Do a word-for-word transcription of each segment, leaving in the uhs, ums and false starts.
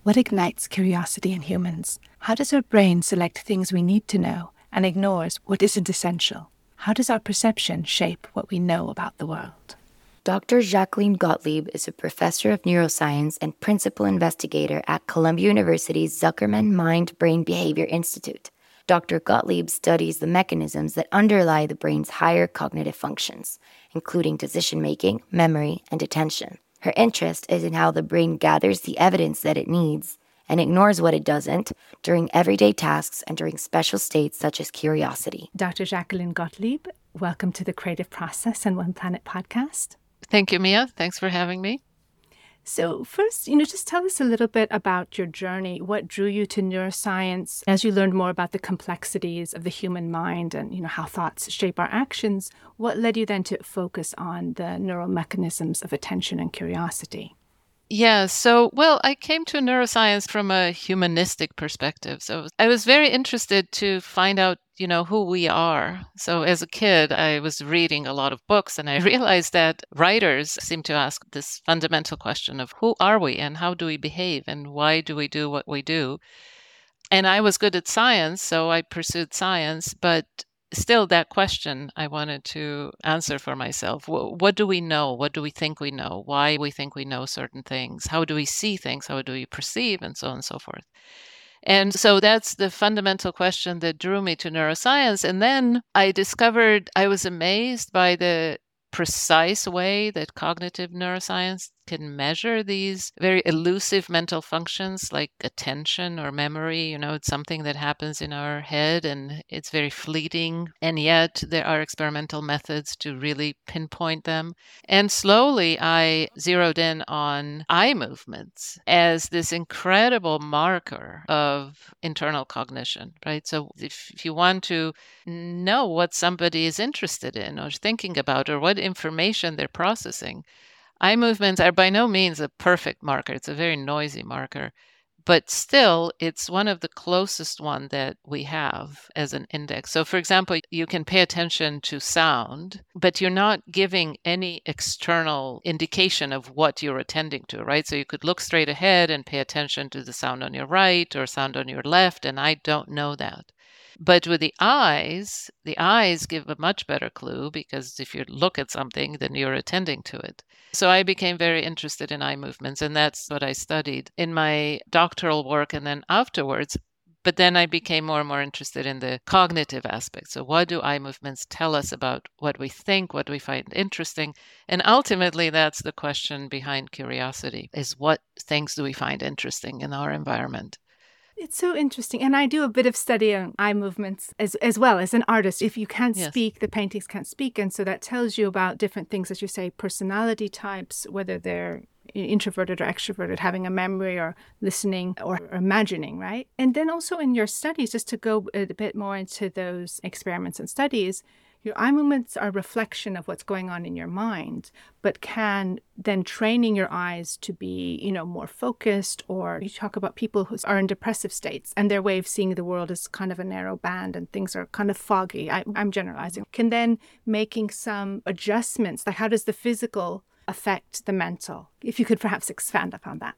What ignites curiosity in humans? How does our brain select things we need to know and ignores what isn't essential? How does our perception shape what we know about the world? Doctor Jacqueline Gottlieb is a professor of neuroscience and principal investigator at Columbia University's Zuckerman Mind-Brain Behavior Institute. Doctor Gottlieb studies the mechanisms that underlie the brain's higher cognitive functions, including decision-making, memory, and attention. Her interest is in how the brain gathers the evidence that it needs and ignores what it doesn't during everyday tasks and during special states such as curiosity. Doctor Jacqueline Gottlieb, welcome to the Creative Process and One Planet podcast. Thank you, Mia. Thanks for having me. So first, you know, just tell us a little bit about your journey. What drew you to neuroscience as you learned more about the complexities of the human mind and, you know, how thoughts shape our actions? What led you then to focus on the neural mechanisms of attention and curiosity? Yeah, so, well, I came to neuroscience from a humanistic perspective. So I was very interested to find out, you know, who we are. So as a kid, I was reading a lot of books and I realized that writers seem to ask this fundamental question of who are we and how do we behave and why do we do what we do? And I was good at science, so I pursued science, but still that question I wanted to answer for myself. What do we know? What do we think we know? Why we think we know certain things? How do we see things? How do we perceive? And so on and so forth. And so that's the fundamental question that drew me to neuroscience. And then I discovered I was amazed by the precise way that cognitive neuroscience can measure these very elusive mental functions like attention or memory. You know, it's something that happens in our head and it's very fleeting. And yet there are experimental methods to really pinpoint them. And slowly I zeroed in on eye movements as this incredible marker of internal cognition, right? So if, if you want to know what somebody is interested in or thinking about or what information they're processing, eye movements are by no means a perfect marker. It's a very noisy marker, but still it's one of the closest one that we have as an index. So for example, you can pay attention to sound, but you're not giving any external indication of what you're attending to, right? So you could look straight ahead and pay attention to the sound on your right or sound on your left, and I don't know that. But with the eyes, the eyes give a much better clue because if you look at something, then you're attending to it. So I became very interested in eye movements, and that's what I studied in my doctoral work and then afterwards. But then I became more and more interested in the cognitive aspects. So what do eye movements tell us about what we think, what we find interesting? And ultimately, that's the question behind curiosity, is what things do we find interesting in our environment? It's so interesting. And I do a bit of study on eye movements as as well as an artist. If you can't Yes. speak, the paintings can't speak. And so that tells you about different things, as you say, personality types, whether they're introverted or extroverted, having a memory or listening or imagining, right? And then also in your studies, just to go a bit more into those experiments and studies, your eye movements are a reflection of what's going on in your mind, but can then training your eyes to be, you know, more focused. Or you talk about people who are in depressive states and their way of seeing the world is kind of a narrow band and things are kind of foggy. I, I'm generalizing. Can then making some adjustments, like how does the physical affect the mental? If you could perhaps expand upon that.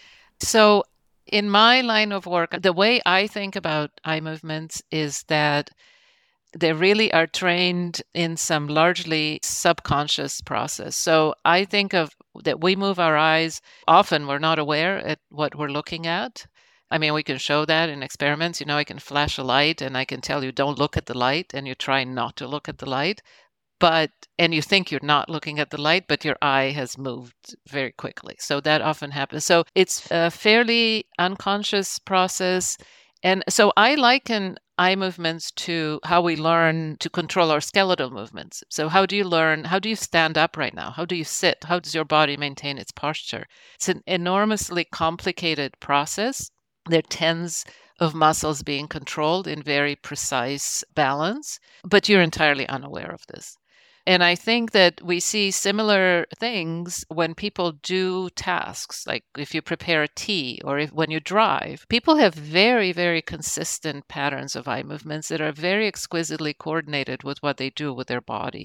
So in my line of work, the way I think about eye movements is that they really are trained in some largely subconscious process. So I think of that we move our eyes. Often we're not aware at what we're looking at. I mean, we can show that in experiments. You know, I can flash a light and I can tell you, don't look at the light, and you try not to look at the light. But, and you think you're not looking at the light, but your eye has moved very quickly. So that often happens. So it's a fairly unconscious process. And so I liken eye movements to how we learn to control our skeletal movements. So how do you learn, how do you stand up right now? How do you sit? How does your body maintain its posture? It's an enormously complicated process. There are tens of muscles being controlled in very precise balance, but you're entirely unaware of this. And I think that we see similar things when people do tasks, like if you prepare a tea or if when you drive. People have very, very consistent patterns of eye movements that are very exquisitely coordinated with what they do with their body.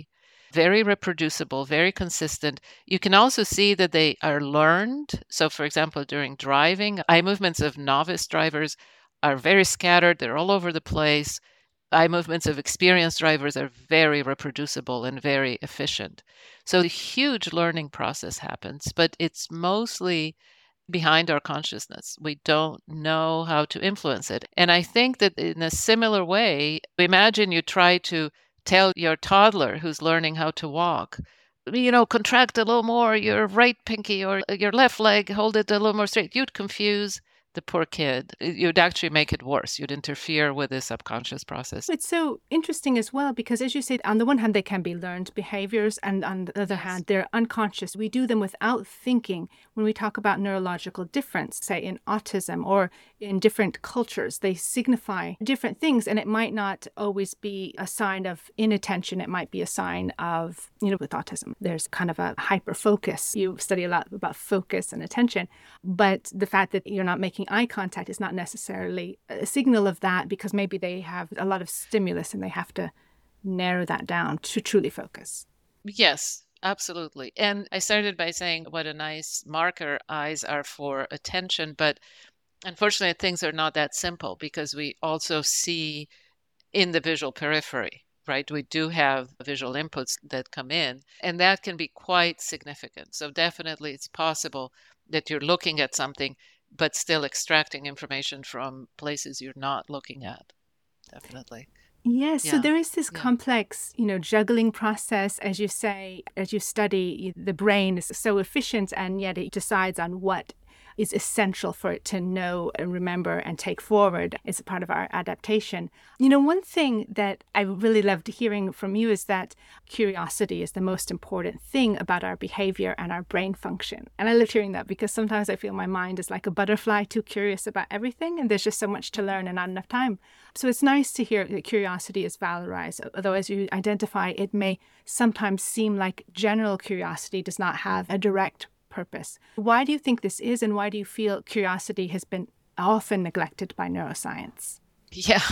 very reproducible, very consistent. You can also see that they are learned. So, for example, during driving, eye movements of novice drivers are very scattered. They're all over the place. Eye movements of experienced drivers are very reproducible and very efficient. So a huge learning process happens, but it's mostly behind our consciousness. We don't know how to influence it. And I think that in a similar way, imagine you try to tell your toddler who's learning how to walk, you know, contract a little more your right pinky or your left leg, hold it a little more straight. You'd confuse the poor kid. You'd actually make it worse. You'd interfere with the subconscious process. It's so interesting as well, because as you said, on the one hand, they can be learned behaviors, and on the other Yes. hand, they're unconscious. We do them without thinking. When we talk about neurological difference, say in autism or in different cultures, they signify different things, and it might not always be a sign of inattention. It might be a sign of, you know, with autism, there's kind of a hyper focus. You study a lot about focus and attention, but the fact that you're not making eye contact is not necessarily a signal of that, because maybe they have a lot of stimulus and they have to narrow that down to truly focus. Yes, absolutely. And I started by saying what a nice marker eyes are for attention, but unfortunately things are not that simple, because we also see in the visual periphery, right? We do have visual inputs that come in, and that can be quite significant. So definitely it's possible that you're looking at something but still extracting information from places you're not looking at. Definitely. Yes, so Yeah. there is this Yeah. complex, you know, juggling process, as you say, as you study, the brain is so efficient, and yet it decides on what is essential for it to know and remember and take forward as a part of our adaptation. You know, one thing that I really loved hearing from you is that curiosity is the most important thing about our behavior and our brain function. And I loved hearing that, because sometimes I feel my mind is like a butterfly, too curious about everything, and there's just so much to learn and not enough time. So it's nice to hear that curiosity is valorized, although as you identify, it may sometimes seem like general curiosity does not have a direct purpose. Why do you think this is, and why do you feel curiosity has been often neglected by neuroscience? Yeah.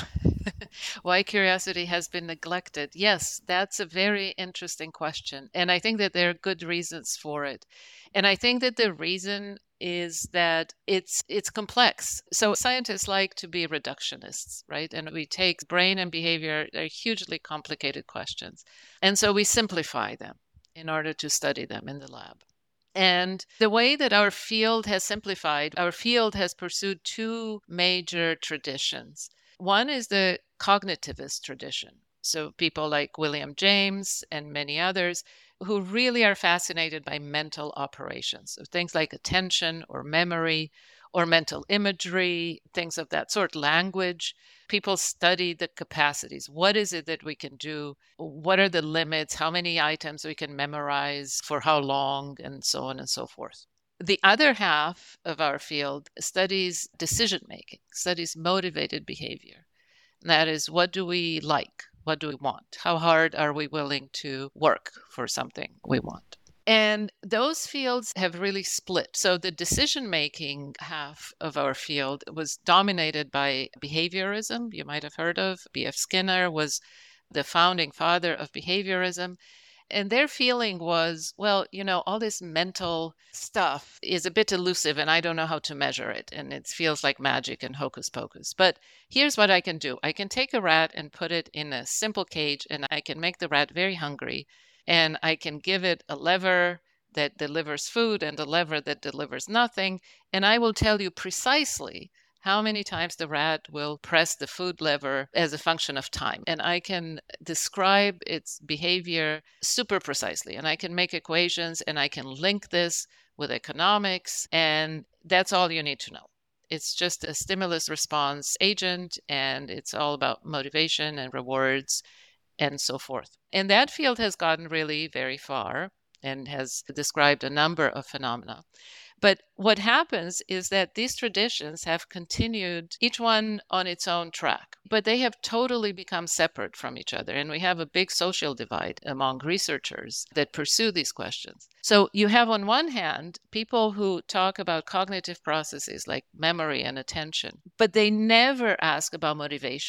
Why curiosity has been neglected? Yes, that's a very interesting question. And I think that there are good reasons for it. And I think that the reason is that it's it's complex. So scientists like to be reductionists, right? And we take brain and behavior, they're hugely complicated questions. And so we simplify them in order to study them in the lab. And the way that our field has simplified, our field has pursued two major traditions. One is the cognitivist tradition. So people like William James and many others who really are fascinated by mental operations. So things like attention or memory or mental imagery, things of that sort, language. People study the capacities. What is it that we can do? What are the limits? How many items we can memorize for how long, and so on and so forth. The other half of our field studies decision making, studies motivated behavior. That is, what do we like? What do we want? How hard are we willing to work for something we want? And those fields have really split. So the decision-making half of our field was dominated by behaviorism. You might have heard of B F Skinner was the founding father of behaviorism. And their feeling was, well, you know, all this mental stuff is a bit elusive and I don't know how to measure it. And it feels like magic and hocus pocus. But here's what I can do. I can take a rat and put it in a simple cage, and I can make the rat very hungry. And I can give it a lever that delivers food and a lever that delivers nothing. And I will tell you precisely how many times the rat will press the food lever as a function of time. And I can describe its behavior super precisely. And I can make equations, and I can link this with economics. And that's all you need to know. It's just a stimulus response agent, and it's all about motivation and rewards and so forth. And that field has gotten really very far and has described a number of phenomena. But what happens is that these traditions have continued, each one on its own track, but they have totally become separate from each other. And we have a big social divide among researchers that pursue these questions. So you have, on one hand, people who talk about cognitive processes like memory and attention, but they never ask about motivation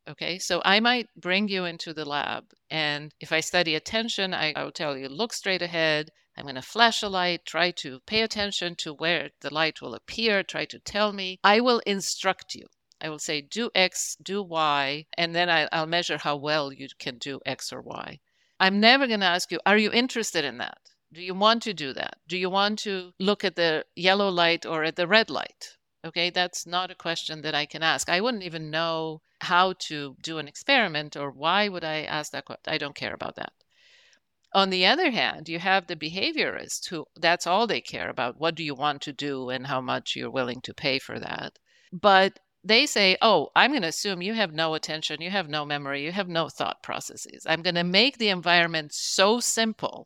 Okay, so I might bring you into the lab, and if I study attention, I, I will tell you, look straight ahead. I'm going to flash a light, try to pay attention to where the light will appear, try to tell me. I will instruct you. I will say, do X, do Y, and then I, I'll measure how well you can do X or Y. I'm never going to ask you, are you interested in that? Do you want to do that? Do you want to look at the yellow light or at the red light? Okay, that's not a question that I can ask. I wouldn't even know how to do an experiment, or why would I ask that question? I don't care about that. On the other hand, you have the behaviorist who that's all they care about. What do you want to do and how much you're willing to pay for that? But they say, oh, I'm going to assume you have no attention, you have no memory, you have no thought processes. I'm going to make the environment so simple.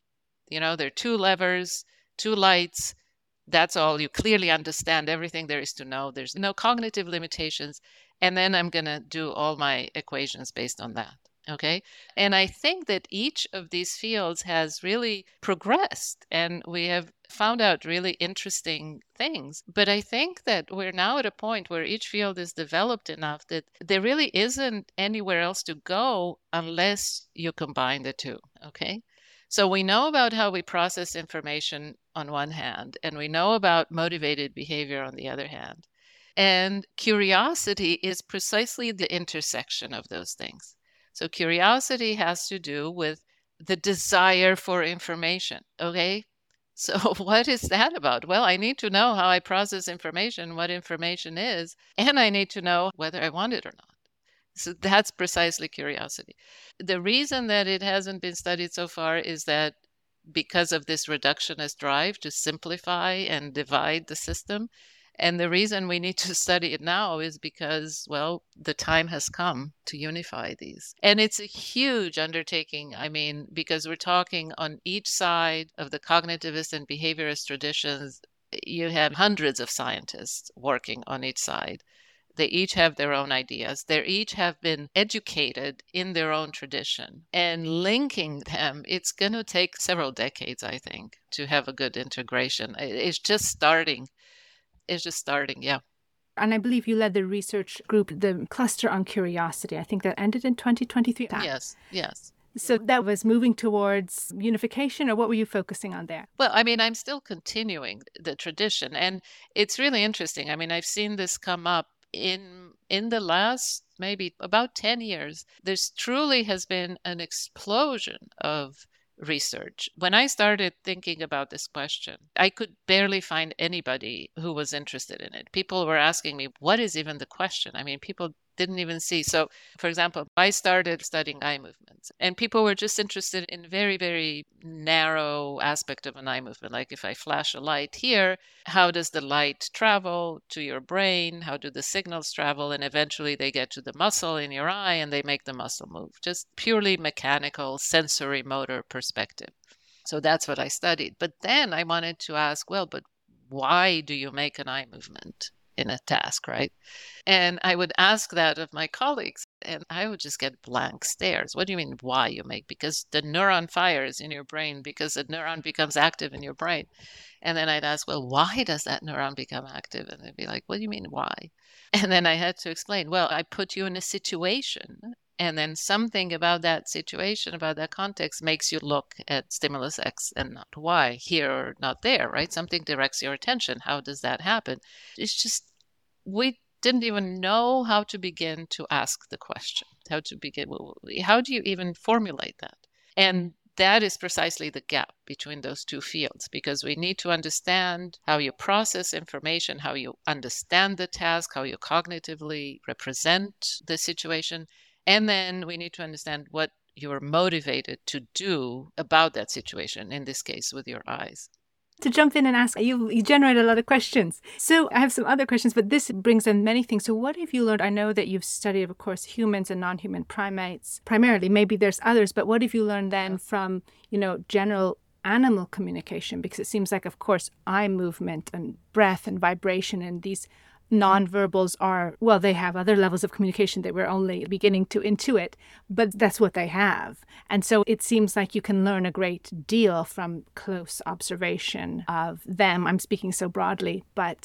You know, there are two levers, two lights. That's all. You clearly understand everything there is to know. There's no cognitive limitations. And then I'm going to do all my equations based on that. Okay. And I think that each of these fields has really progressed, and we have found out really interesting things. But I think that we're now at a point where each field is developed enough that there really isn't anywhere else to go unless you combine the two. Okay. So we know about how we process information on one hand, and we know about motivated behavior on the other hand. And curiosity is precisely the intersection of those things. So curiosity has to do with the desire for information, okay? So what is that about? Well, I need to know how I process information, what information is, and I need to know whether I want it or not. So that's precisely curiosity. The reason that it hasn't been studied so far is that because of this reductionist drive to simplify and divide the system. And the reason we need to study it now is because, well, the time has come to unify these. And it's a huge undertaking. I mean, because we're talking on each side of the cognitivist and behaviorist traditions, you have hundreds of scientists working on each side. They each have their own ideas. They each have been educated in their own tradition. And linking them, it's going to take several decades, I think, to have a good integration. It's just starting. It's just starting, yeah. And I believe you led the research group, the cluster on curiosity. I think that ended in twenty twenty-three. Yes, yes. So that was moving towards unification, or what were you focusing on there? Well, I mean, I'm still continuing the tradition. And it's really interesting. I mean, I've seen this come up in in the last maybe about ten years. There's truly has been an explosion of research. When I started thinking about this question, I could barely find anybody who was interested in it. People were asking me, what is even the question? I mean, people didn't even see. So, for example, I started studying eye movements, and people were just interested in very, very narrow aspect of an eye movement. Like if I flash a light here, how does the light travel to your brain? How do the signals travel? And eventually they get to the muscle in your eye and they make the muscle move. Just purely mechanical, sensory motor perspective. So that's what I studied. But then I wanted to ask, well, but why do you make an eye movement in a task, right? And I would ask that of my colleagues, and I would just get blank stares. What do you mean why you make? Because the neuron fires in your brain, because the neuron becomes active in your brain. And then I'd ask, well, why does that neuron become active? And they'd be like, what do you mean why? And then I had to explain, well, I put you in a situation, and then something about that situation, about that context, makes you look at stimulus X and not Y, here or not there, right? Something directs your attention. How does that happen? It's just, we didn't even know how to begin to ask the question, how to begin, how do you even formulate that? And that is precisely the gap between those two fields, because we need to understand how you process information, how you understand the task, how you cognitively represent the situation. And then we need to understand what you're motivated to do about that situation, in this case, with your eyes. To jump in and ask, you, you generate a lot of questions. So I have some other questions, but this brings in many things. So what have you learned? I know that you've studied, of course, humans and non-human primates primarily. Maybe there's others, but what have you learned then from, you know, general animal communication? Because it seems like, of course, eye movement and breath and vibration and these nonverbals are, well, they have other levels of communication that we're only beginning to intuit, but that's what they have. And so it seems like you can learn a great deal from close observation of them. I'm speaking so broadly, but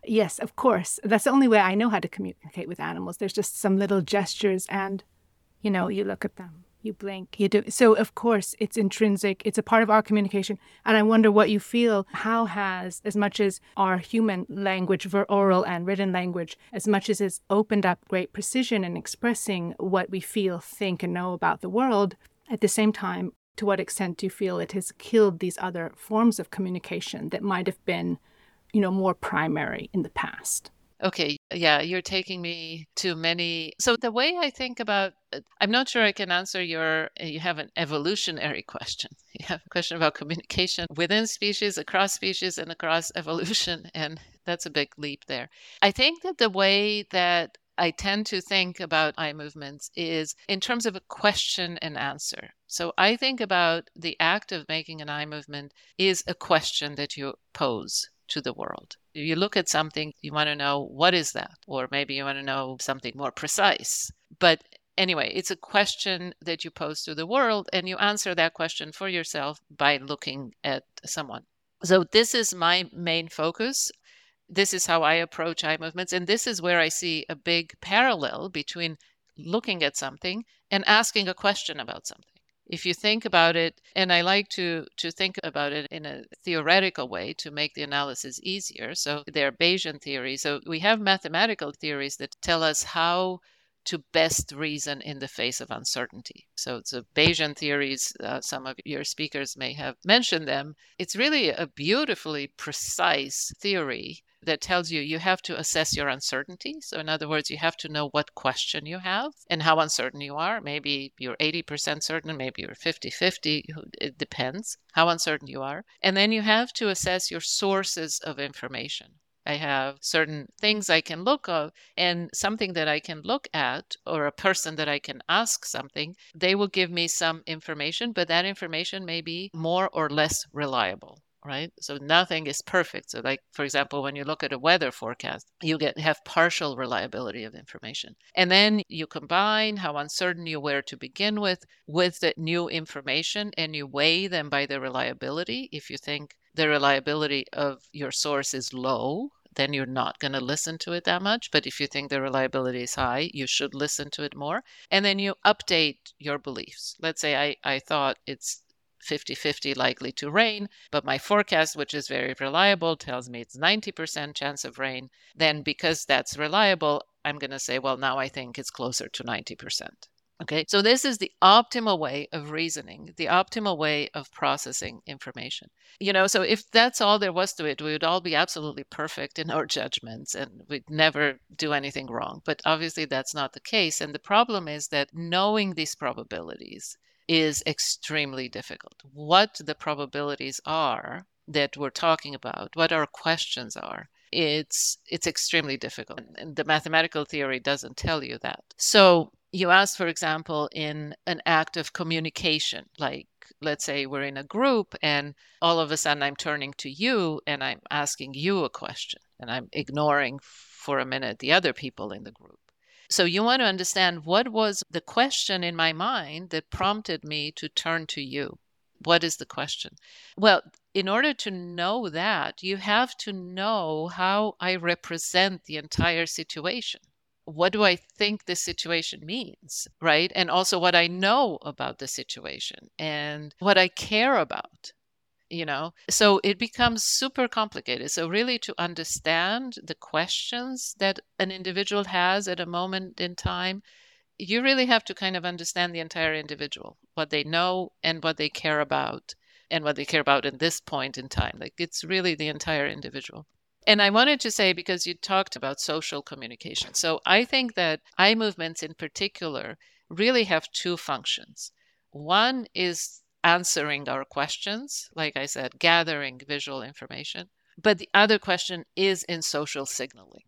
Yes, of course. That's the only way I know how to communicate with animals. There's just some little gestures and, you know, you look at them, you blink, you do. So, of course, it's intrinsic. It's a part of our communication. And I wonder what you feel. How has, as much as our human language, oral and written language, as much as it's opened up great precision in expressing what we feel, think, and know about the world, at the same time, to what extent do you feel it has killed these other forms of communication that might have been, you know, more primary in the past? Okay, yeah, you're taking me to many. So the way I think about, I'm not sure I can answer your, you have an evolutionary question. You have a question about communication within species, across species, and across evolution. And that's a big leap there. I think that the way that I tend to think about eye movements is in terms of a question and answer. So I think about the act of making an eye movement is a question that you pose to the world. You look at something, you want to know, what is that? Or maybe you want to know something more precise. But anyway, it's a question that you pose to the world, and you answer that question for yourself by looking at someone. So this is my main focus. This is how I approach eye movements. And this is where I see a big parallel between looking at something and asking a question about something. If you think about it, and I like to, to think about it in a theoretical way to make the analysis easier. So there are Bayesian theories. So we have mathematical theories that tell us how to best reason in the face of uncertainty. So it's a Bayesian theories. Uh, some of your speakers may have mentioned them. It's really a beautifully precise theory that tells you you have to assess your uncertainty. So in other words, you have to know what question you have and how uncertain you are. Maybe you're eighty percent certain, maybe you're fifty-fifty. It depends how uncertain you are. And then you have to assess your sources of information. I have certain things I can look at, and something that I can look at, or a person that I can ask something, they will give me some information, but that information may be more or less reliable. Right? So nothing is perfect. So like, for example, when you look at a weather forecast, you get have partial reliability of information. And then you combine how uncertain you were to begin with, with the new information, and you weigh them by the reliability. If you think the reliability of your source is low, then you're not going to listen to it that much. But if you think the reliability is high, you should listen to it more. And then you update your beliefs. Let's say I, I thought it's fifty-fifty likely to rain, but my forecast, which is very reliable, tells me it's ninety percent chance of rain. Then because that's reliable, I'm going to say, well, now I think it's closer to ninety percent. Okay, so this is the optimal way of reasoning, the optimal way of processing information. You know, so if that's all there was to it, we would all be absolutely perfect in our judgments and we'd never do anything wrong. But obviously that's not the case. And the problem is that knowing these probabilities is extremely difficult. What the probabilities are that we're talking about, what our questions are, it's it's extremely difficult. And the mathematical theory doesn't tell you that. So you ask, for example, in an act of communication, like let's say we're in a group and all of a sudden I'm turning to you and I'm asking you a question and I'm ignoring for a minute the other people in the group. So you want to understand what was the question in my mind that prompted me to turn to you. What is the question? Well, in order to know that, you have to know how I represent the entire situation. What do I think this situation means, right? And also what I know about the situation and what I care about. You know, so it becomes super complicated. So really to understand the questions that an individual has at a moment in time, you really have to kind of understand the entire individual, what they know and what they care about and what they care about in this point in time. Like it's really the entire individual. And I wanted to say, because you talked about social communication. So I think that eye movements in particular really have two functions. One is answering our questions, like I said, gathering visual information. But the other question is in social signaling.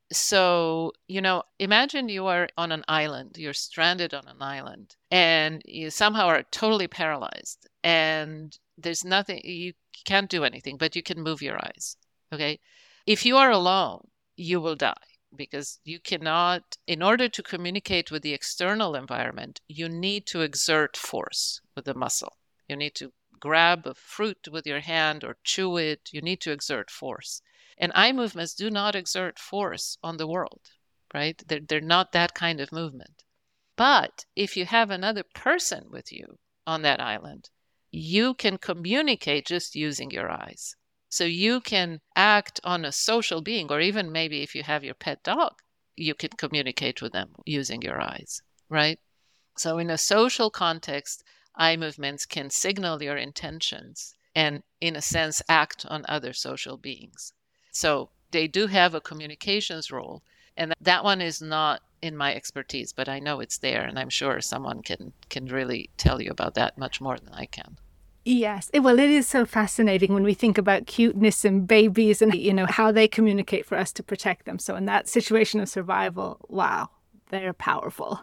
So, you know, imagine you are on an island, you're stranded on an island, and you somehow are totally paralyzed, and there's nothing, you can't do anything, but you can move your eyes. Okay. If you are alone, you will die. Because you cannot, in order to communicate with the external environment, you need to exert force with the muscle. You need to grab a fruit with your hand or chew it, you need to exert force. And eye movements do not exert force on the world, right? They're, they're not that kind of movement. But if you have another person with you on that island, you can communicate just using your eyes. So you can act on a social being, or even maybe if you have your pet dog, you can communicate with them using your eyes, right? So in a social context, eye movements can signal your intentions and, in a sense, act on other social beings. So they do have a communications role. And that one is not in my expertise, but I know it's there. And I'm sure someone can, can really tell you about that much more than I can. Yes. Well, it is so fascinating when we think about cuteness and babies and, you know, how they communicate for us to protect them. So in that situation of survival, wow, they're powerful.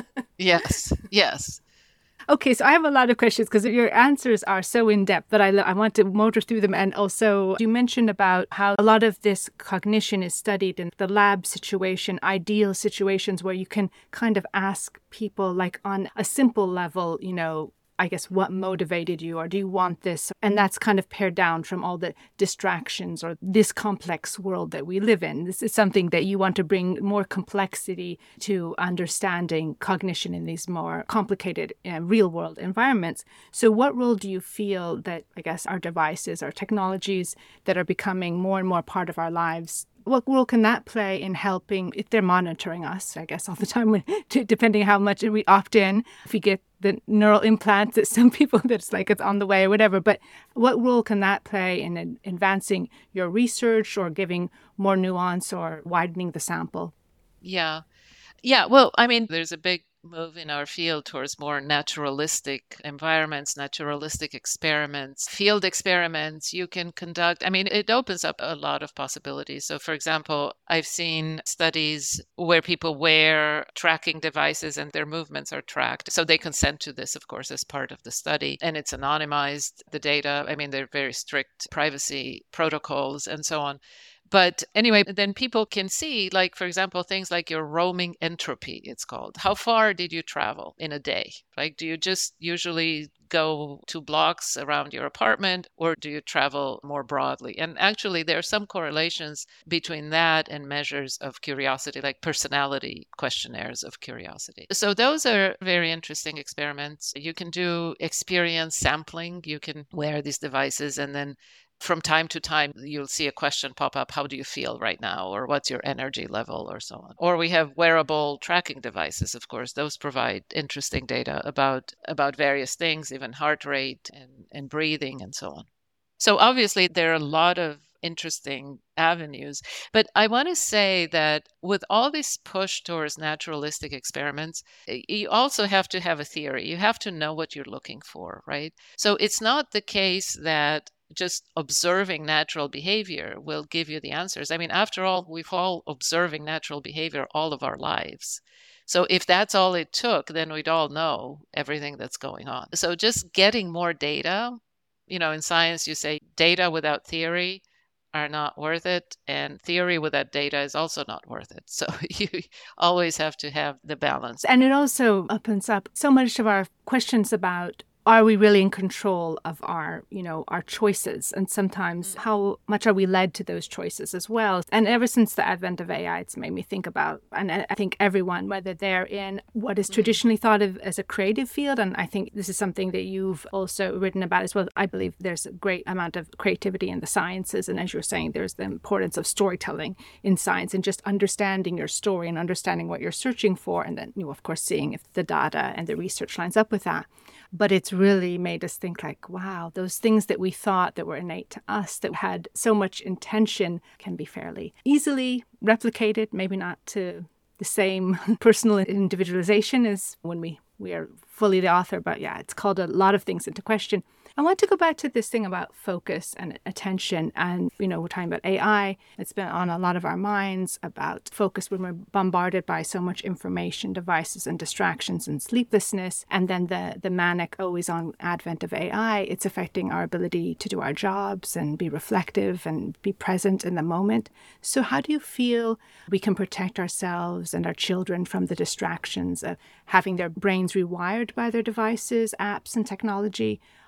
Yes. Yes. Okay, so I have a lot of questions because your answers are so in-depth that I, I want to motor through them. And also, you mentioned about how a lot of this cognition is studied in the lab situation, ideal situations where you can kind of ask people, like on a simple level, you know, I guess, what motivated you, or do you want this? And that's kind of pared down from all the distractions or this complex world that we live in. This is something that you want to bring more complexity to understanding cognition in these more complicated uh, real world environments. So what role do you feel that, I guess, our devices, our technologies that are becoming more and more part of our lives, what role can that play in helping, if they're monitoring us, I guess, all the time, when, to, depending how much we opt in, if we get the neural implants that some people, that's like it's on the way or whatever. But what role can that play in, in advancing your research or giving more nuance or widening the sample? Yeah. Yeah. Well, I mean, there's a big move in our field towards more naturalistic environments, naturalistic experiments, field experiments you can conduct. I mean, it opens up a lot of possibilities. So, for example, I've seen studies where people wear tracking devices and their movements are tracked. So they consent to this, of course, as part of the study. And it's anonymized, the data. I mean, they're very strict privacy protocols and so on. But anyway, then people can see, like, for example, things like your roaming entropy, it's called. How far did you travel in a day? Like, do you just usually go two blocks around your apartment, or do you travel more broadly? And actually, there are some correlations between that and measures of curiosity, like personality questionnaires of curiosity. So those are very interesting experiments. You can do experience sampling. You can wear these devices, and then from time to time, you'll see a question pop up, how do you feel right now? Or what's your energy level, or so on. Or we have wearable tracking devices, of course. Those provide interesting data about, about various things, even heart rate and, and breathing and so on. So obviously, there are a lot of interesting avenues. But I want to say that with all this push towards naturalistic experiments, you also have to have a theory. You have to know what you're looking for, right? So it's not the case that just observing natural behavior will give you the answers. I mean, after all, we've all observing natural behavior all of our lives. So if that's all it took, then we'd all know everything that's going on. So just getting more data, you know, in science, you say data without theory are not worth it, and theory without data is also not worth it. So you always have to have the balance. And it also opens up so much of our questions about, are we really in control of our, you know, our choices? And sometimes how much are we led to those choices as well? And ever since the advent of A I, it's made me think about, and I think everyone, whether they're in what is traditionally thought of as a creative field, and I think this is something that you've also written about as well. I believe there's a great amount of creativity in the sciences. And as you were saying, there's the importance of storytelling in science and just understanding your story and understanding what you're searching for. And then, you know, of course, seeing if the data and the research lines up with that. But it's really made us think like, wow, those things that we thought that were innate to us, that had so much intention, can be fairly easily replicated, maybe not to the same personal individualization as when we, we are fully the author. But yeah, it's called a lot of things into question. I want to go back to this thing about focus and attention. And, you know, we're talking about A I. It's been on a lot of our minds about focus when we're bombarded by so much information, devices and distractions and sleeplessness. And then the, the manic, always on advent of A I, it's affecting our ability to do our jobs and be reflective and be present in the moment. So how do you feel we can protect ourselves and our children from the distractions of having their brains rewired by their devices, apps and technology?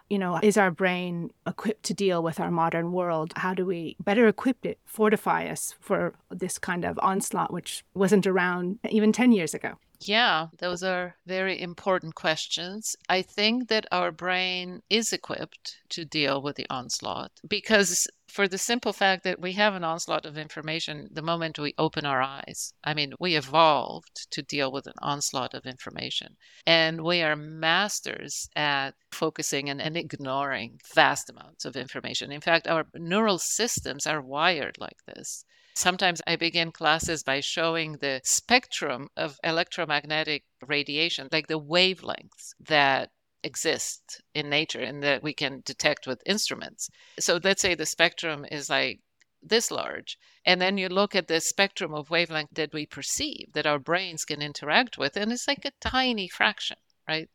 you know, is our brain equipped to deal with our modern world? How do we better equip it, fortify us for this kind of onslaught, which wasn't around even ten years ago? Yeah, those are very important questions. I think that our brain is equipped to deal with the onslaught because, for the simple fact that we have an onslaught of information the moment we open our eyes. I mean, we evolved to deal with an onslaught of information, and we are masters at focusing and, and ignoring vast amounts of information. In fact, our neural systems are wired like this. Sometimes I begin classes by showing the spectrum of electromagnetic radiation, like the wavelengths that exist in nature and that we can detect with instruments. So let's say the spectrum is like this large, and then you look at the spectrum of wavelength that we perceive, that our brains can interact with, and it's like a tiny fraction, right?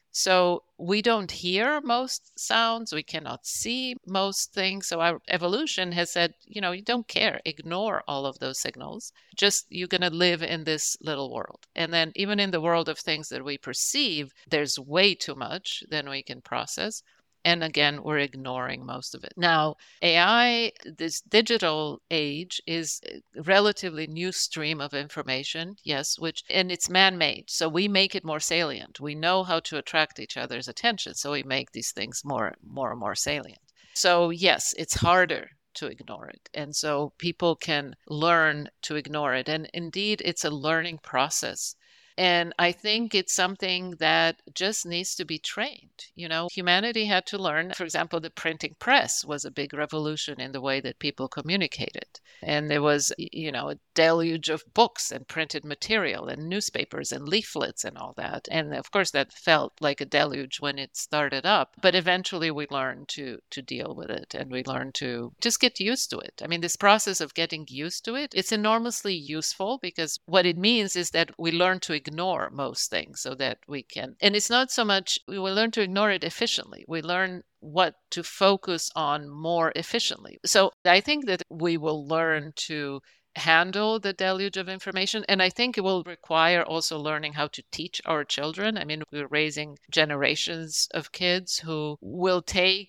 So we don't hear most sounds, we cannot see most things. So our evolution has said, you know, you don't care, ignore all of those signals. Just you're going to live in this little world. And then even in the world of things that we perceive, there's way too much than we can process. And again, we're ignoring most of it. Now, A I, this digital age, is a relatively new stream of information, yes, which, and it's man-made. So we make it more salient. We know how to attract each other's attention. So we make these things more, more and more salient. So yes, it's harder to ignore it. And so people can learn to ignore it. And indeed, it's a learning process. And I think it's something that just needs to be trained. You know, humanity had to learn, for example, the printing press was a big revolution in the way that people communicated. And there was, you know, a deluge of books and printed material and newspapers and leaflets and all that. And of course, that felt like a deluge when it started up. But eventually we learned to, to deal with it, and we learned to just get used to it. I mean, this process of getting used to it, it's enormously useful because what it means is that we learn to ignore most things so that we can, and it's not so much we will learn to ignore it efficiently. We learn what to focus on more efficiently. So I think that we will learn to handle the deluge of information. And I think it will require also learning how to teach our children. I mean, we're raising generations of kids who will take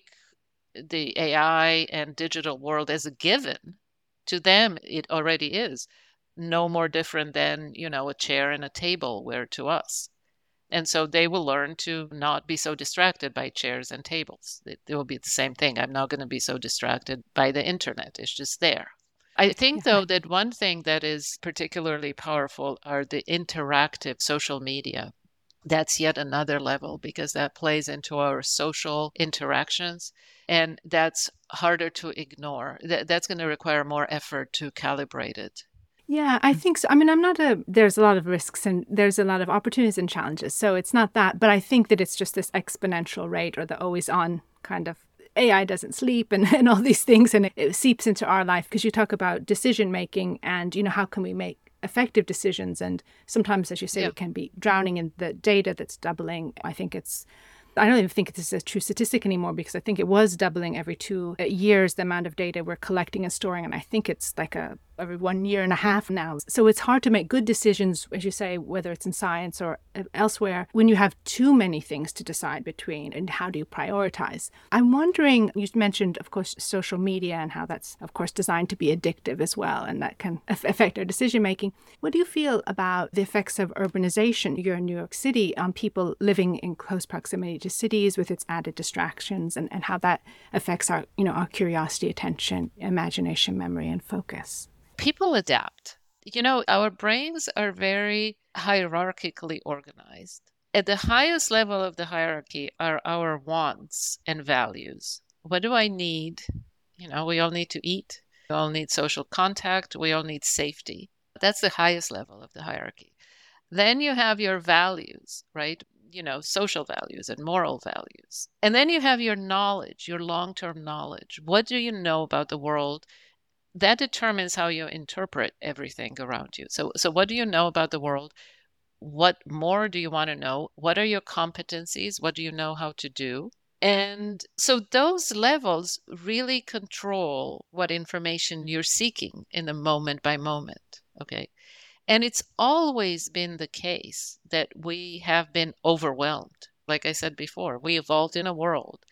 the A I and digital world as a given. To them, it already is. No more different than, you know, a chair and a table were to us. And so they will learn to not be so distracted by chairs and tables. It, it will be the same thing. I'm not going to be so distracted by the internet. It's just there. I think, though, that one thing that is particularly powerful are the interactive social media. That's yet another level because that plays into our social interactions, and that's harder to ignore. That, that's going to require more effort to calibrate it. Yeah, I think so. I mean, I'm not a, there's a lot of risks and there's a lot of opportunities and challenges. So it's not that, but I think that it's just this exponential rate or the always on kind of A I doesn't sleep and, and all these things. And it, it seeps into our life because you talk about decision making and, you know, how can we make effective decisions? And sometimes, as you say, Yeah. it can be drowning in the data that's doubling. I think it's, I don't even think this is a true statistic anymore because I think it was doubling every two years, the amount of data we're collecting and storing. And I think it's like a every one year and a half now. So it's hard to make good decisions, as you say, whether it's in science or elsewhere, when you have too many things to decide between. And how do you prioritize? I'm wondering, you mentioned, of course, social media and how that's, of course, designed to be addictive as well. And that can affect our decision making. What do you feel about the effects of urbanization? You're in New York City, on people living in close proximity to cities with its added distractions, and, and how that affects our, you know, our curiosity, attention, imagination, memory, and focus. People adapt. You know, our brains are very hierarchically organized. At the highest level of the hierarchy are our wants and values. What do I need? You know, we all need to eat. We all need social contact. We all need safety. That's the highest level of the hierarchy. Then you have your values, right? You know, social values and moral values. And then you have your knowledge, your long-term knowledge. What do you know about the world? That determines how you interpret everything around you. So, so what do you know about the world? What more do you want to know? What are your competencies? What do you know how to do? And so those levels really control what information you're seeking in the moment by moment, okay? And it's always been the case that we have been overwhelmed. Like I said before, we evolved in a world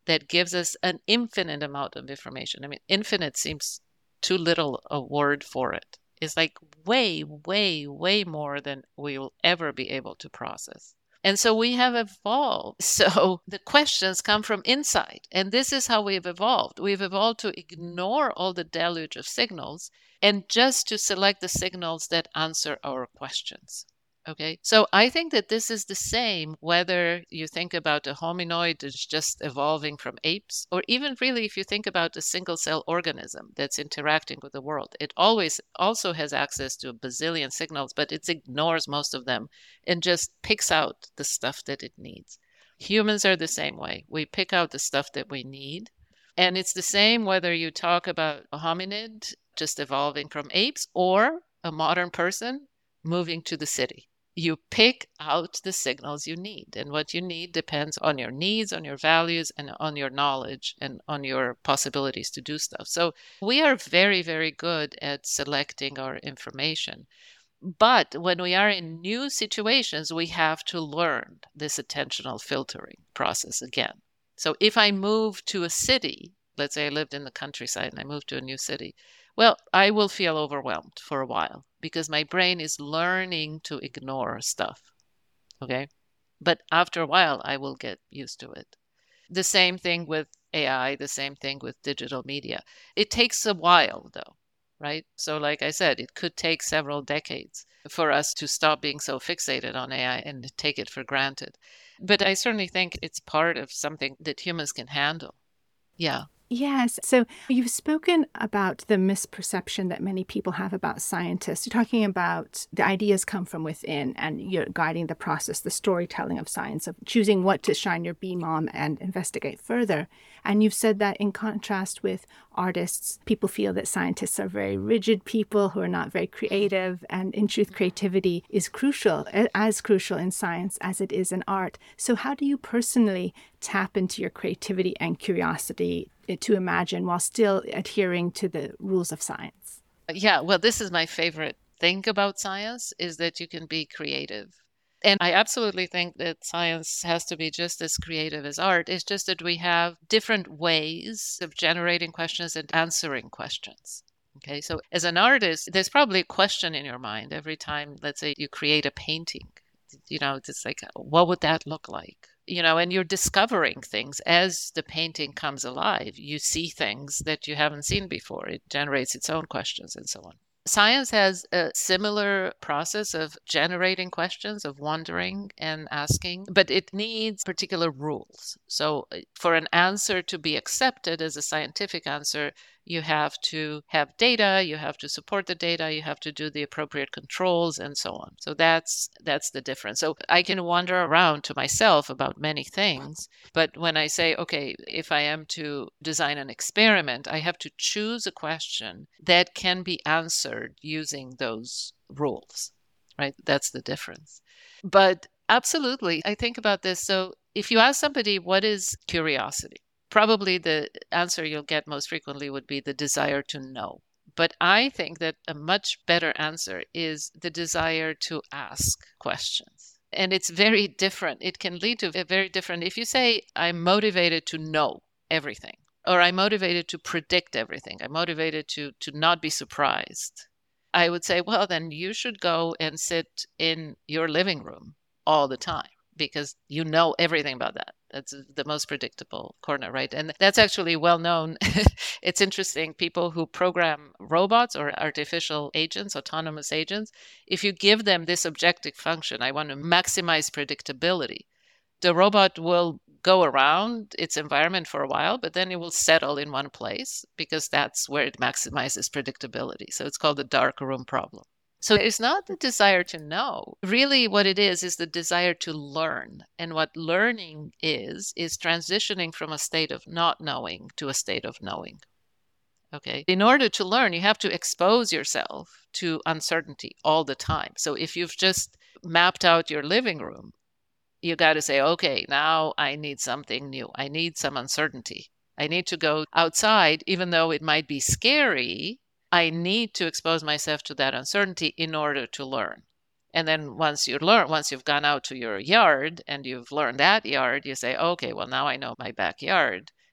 that gives us an infinite amount of information. I mean, infinite seems too little a word for it. It's like way, way, way more than we will ever be able to process. And so we have evolved. So the questions come from inside. And this is how we've evolved. We've evolved to ignore all the deluge of signals and just to select the signals that answer our questions. Okay, so I think that this is the same whether you think about a hominoid that's just evolving from apes, or even really if you think about a single cell organism that's interacting with the world. It always also has access to a bazillion signals, but it ignores most of them and just picks out the stuff that it needs. Humans are the same way. We pick out the stuff that we need. And it's the same whether you talk about a hominid just evolving from apes or a modern person moving to the city. You pick out the signals you need, and what you need depends on your needs, on your values, and on your knowledge, and on your possibilities to do stuff. So we are very, very good at selecting our information. But when we are in new situations, we have to learn this attentional filtering process again. So if I move to a city, let's say I lived in the countryside and I moved to a new city, well, I will feel overwhelmed for a while because my brain is learning to ignore stuff. Okay? But after a while, I will get used to it. The same thing with A I, the same thing with digital media. It takes a while, though, right? So like I said, it could take several decades for us to stop being so fixated on A I and take it for granted. But I certainly think it's part of something that humans can handle. Yeah. Yes. So you've spoken about the misperception that many people have about scientists. You're talking about the ideas come from within and you're guiding the process, the storytelling of science, of choosing what to shine your beam on and investigate further. And you've said that in contrast with artists, people feel that scientists are very rigid people who are not very creative. And in truth, creativity is crucial, as crucial in science as it is in art. So how do you personally tap into your creativity and curiosity to imagine while still adhering to the rules of science? Yeah, well, this is my favorite thing about science is that you can be creative. And I absolutely think that science has to be just as creative as art. It's just that we have different ways of generating questions and answering questions. Okay, so as an artist, there's probably a question in your mind every time, let's say, you create a painting. You know, it's like, what would that look like? You know, and you're discovering things as the painting comes alive. You see things that you haven't seen before. It generates its own questions and so on. Science has a similar process of generating questions, of wondering and asking, but it needs particular rules. So for an answer to be accepted as a scientific answer, you have to have data, you have to support the data, you have to do the appropriate controls and so on. So that's that's the difference. So I can wander around to myself about many things, but when I say, okay, if I am to design an experiment, I have to choose a question that can be answered using those rules, right? That's the difference. But absolutely, I think about this. So if you ask somebody, what is curiosity? Probably the answer you'll get most frequently would be the desire to know. But I think that a much better answer is the desire to ask questions. And it's very different. It can lead to a very different. If you say, I'm motivated to know everything, or I'm motivated to predict everything, I'm motivated to, to not be surprised, I would say, well, then you should go and sit in your living room all the time, because you know everything about that. That's the most predictable corner, right? And that's actually well known. It's interesting. People who program robots or artificial agents, autonomous agents, if you give them this objective function, I want to maximize predictability, the robot will go around its environment for a while, but then it will settle in one place because that's where it maximizes predictability. So it's called the dark room problem. So it's not the desire to know. Really what it is, is the desire to learn. And what learning is, is transitioning from a state of not knowing to a state of knowing. Okay. In order to learn, you have to expose yourself to uncertainty all the time. So if you've just mapped out your living room, you got to say, okay, now I need something new. I need some uncertainty. I need to go outside, even though it might be scary. I need to expose myself to that uncertainty in order to learn. And then once you learn, once you've gone out to your yard and you've learned that yard, you say, okay, well, now I know my backyard.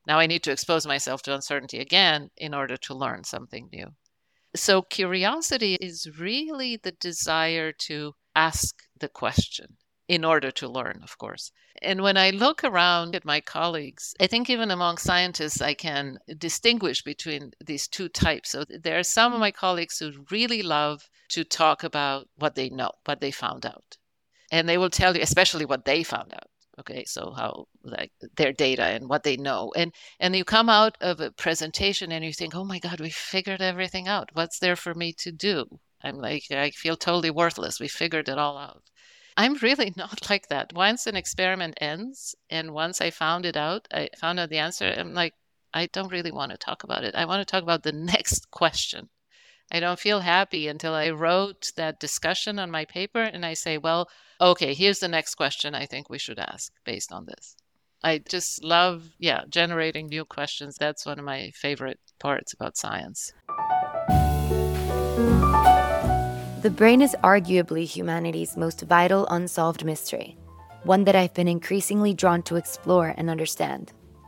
Now I need to expose myself to uncertainty again in order to learn something new. So curiosity is really the desire to ask the question in order to learn, of course. And when I look around at my colleagues, I think even among scientists, I can distinguish between these two types. So there are some of my colleagues who really love to talk about what they know, what they found out. And they will tell you, especially what they found out. Okay, so how, like, their data and what they know. And and you come out of a presentation and you think, oh my God, we figured everything out. What's there for me to do? I'm like, I feel totally worthless. We figured it all out. I'm really not like that. Once an experiment ends and once I found it out, I found out the answer, I'm like, I don't really want to talk about it. I want to talk about the next question. I don't feel happy until I wrote that discussion on my paper and I say, well, okay, here's the next question I think we should ask based on this. I just love, yeah, generating new questions. That's one of my favorite parts about science. The brain is arguably humanity's most vital unsolved mystery, one that I've been increasingly drawn to explore and understand.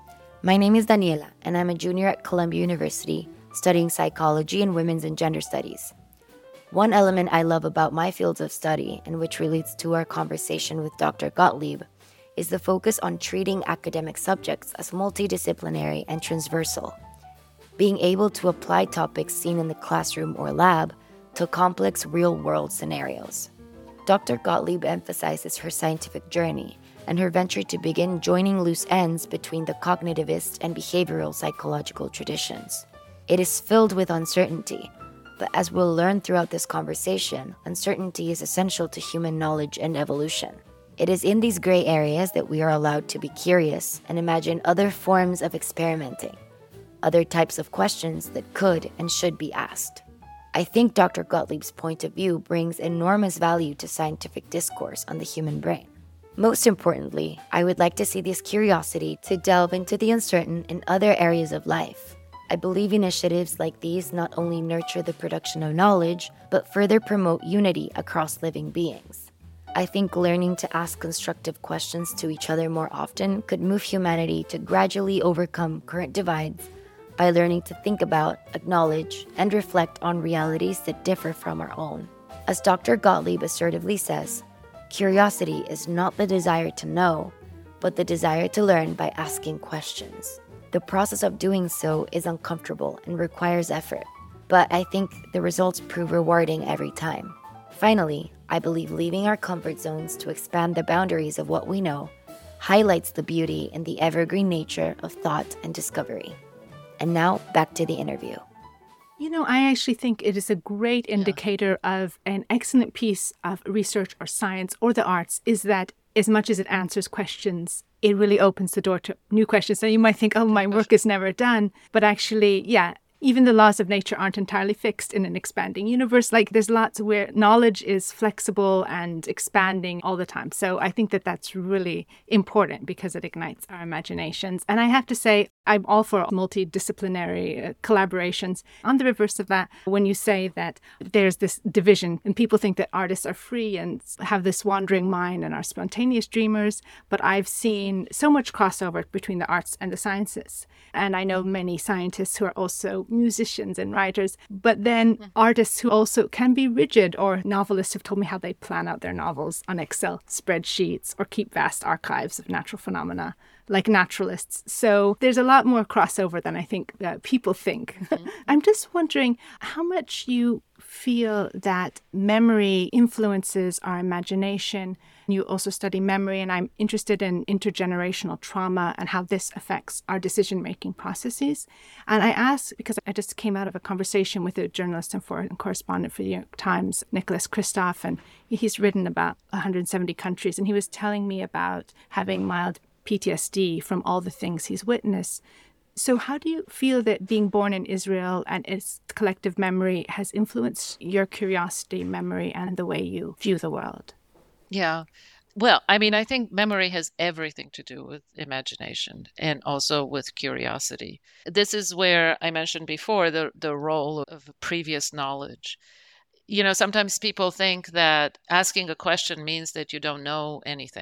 My name is Daniela, and I'm a junior at Columbia University, studying psychology and women's and gender studies. One element I love about my fields of study, and which relates to our conversation with Doctor Gottlieb, is the focus on treating academic subjects as multidisciplinary and transversal, being able to apply topics seen in the classroom or lab to complex real-world scenarios. Doctor Gottlieb emphasizes her scientific journey and her venture to begin joining loose ends between the cognitivist and behavioral psychological traditions. It is filled with uncertainty, but as we'll learn throughout this conversation, uncertainty is essential to human knowledge and evolution. It is in these gray areas that we are allowed to be curious and imagine other forms of experimenting, other types of questions that could and should be asked. I think Doctor Gottlieb's point of view brings enormous value to scientific discourse on the human brain. Most importantly, I would like to see this curiosity to delve into the uncertain in other areas of life. I believe initiatives like these not only nurture the production of knowledge, but further promote unity across living beings. I think learning to ask constructive questions to each other more often could move humanity to gradually overcome current divides by learning to think about, acknowledge, and reflect on realities that differ from our own. As Doctor Gottlieb assertively says, curiosity is not the desire to know, but the desire to learn by asking questions. The process of doing so is uncomfortable and requires effort, but I think the results prove rewarding every time. Finally, I believe leaving our comfort zones to expand the boundaries of what we know highlights the beauty in the evergreen nature of thought and discovery. And now, back to the interview. You know, I actually think it is a great indicator yeah. of an excellent piece of research or science or the arts is that as much as it answers questions, it really opens the door to new questions. So you might think, oh, my work is never done. But actually, yeah, even the laws of nature aren't entirely fixed in an expanding universe. Like there's lots where knowledge is flexible and expanding all the time. So I think that that's really important because it ignites our imaginations. And I have to say, I'm all for multidisciplinary uh, collaborations. On the reverse of that, when you say that there's this division and people think that artists are free and have this wandering mind and are spontaneous dreamers, but I've seen so much crossover between the arts and the sciences. And I know many scientists who are also musicians and writers, but then mm-hmm. artists who also can be rigid, or novelists who've told me how they plan out their novels on Excel spreadsheets or keep vast archives of natural phenomena, like naturalists. So there's a lot more crossover than I think uh, people think. Mm-hmm. I'm just wondering how much you feel that memory influences our imagination. You also study memory, and I'm interested in intergenerational trauma and how this affects our decision-making processes. And I ask because I just came out of a conversation with a journalist and foreign correspondent for the New York Times, Nicholas Kristof, and he's written about one hundred seventy countries, and he was telling me about having mild P T S D from all the things he's witnessed. So how do you feel that being born in Israel and its collective memory has influenced your curiosity, memory, and the way you view the world? Yeah. Well, I mean, I think memory has everything to do with imagination and also with curiosity. This is where I mentioned before the, the role of previous knowledge. You know, sometimes people think that asking a question means that you don't know anything.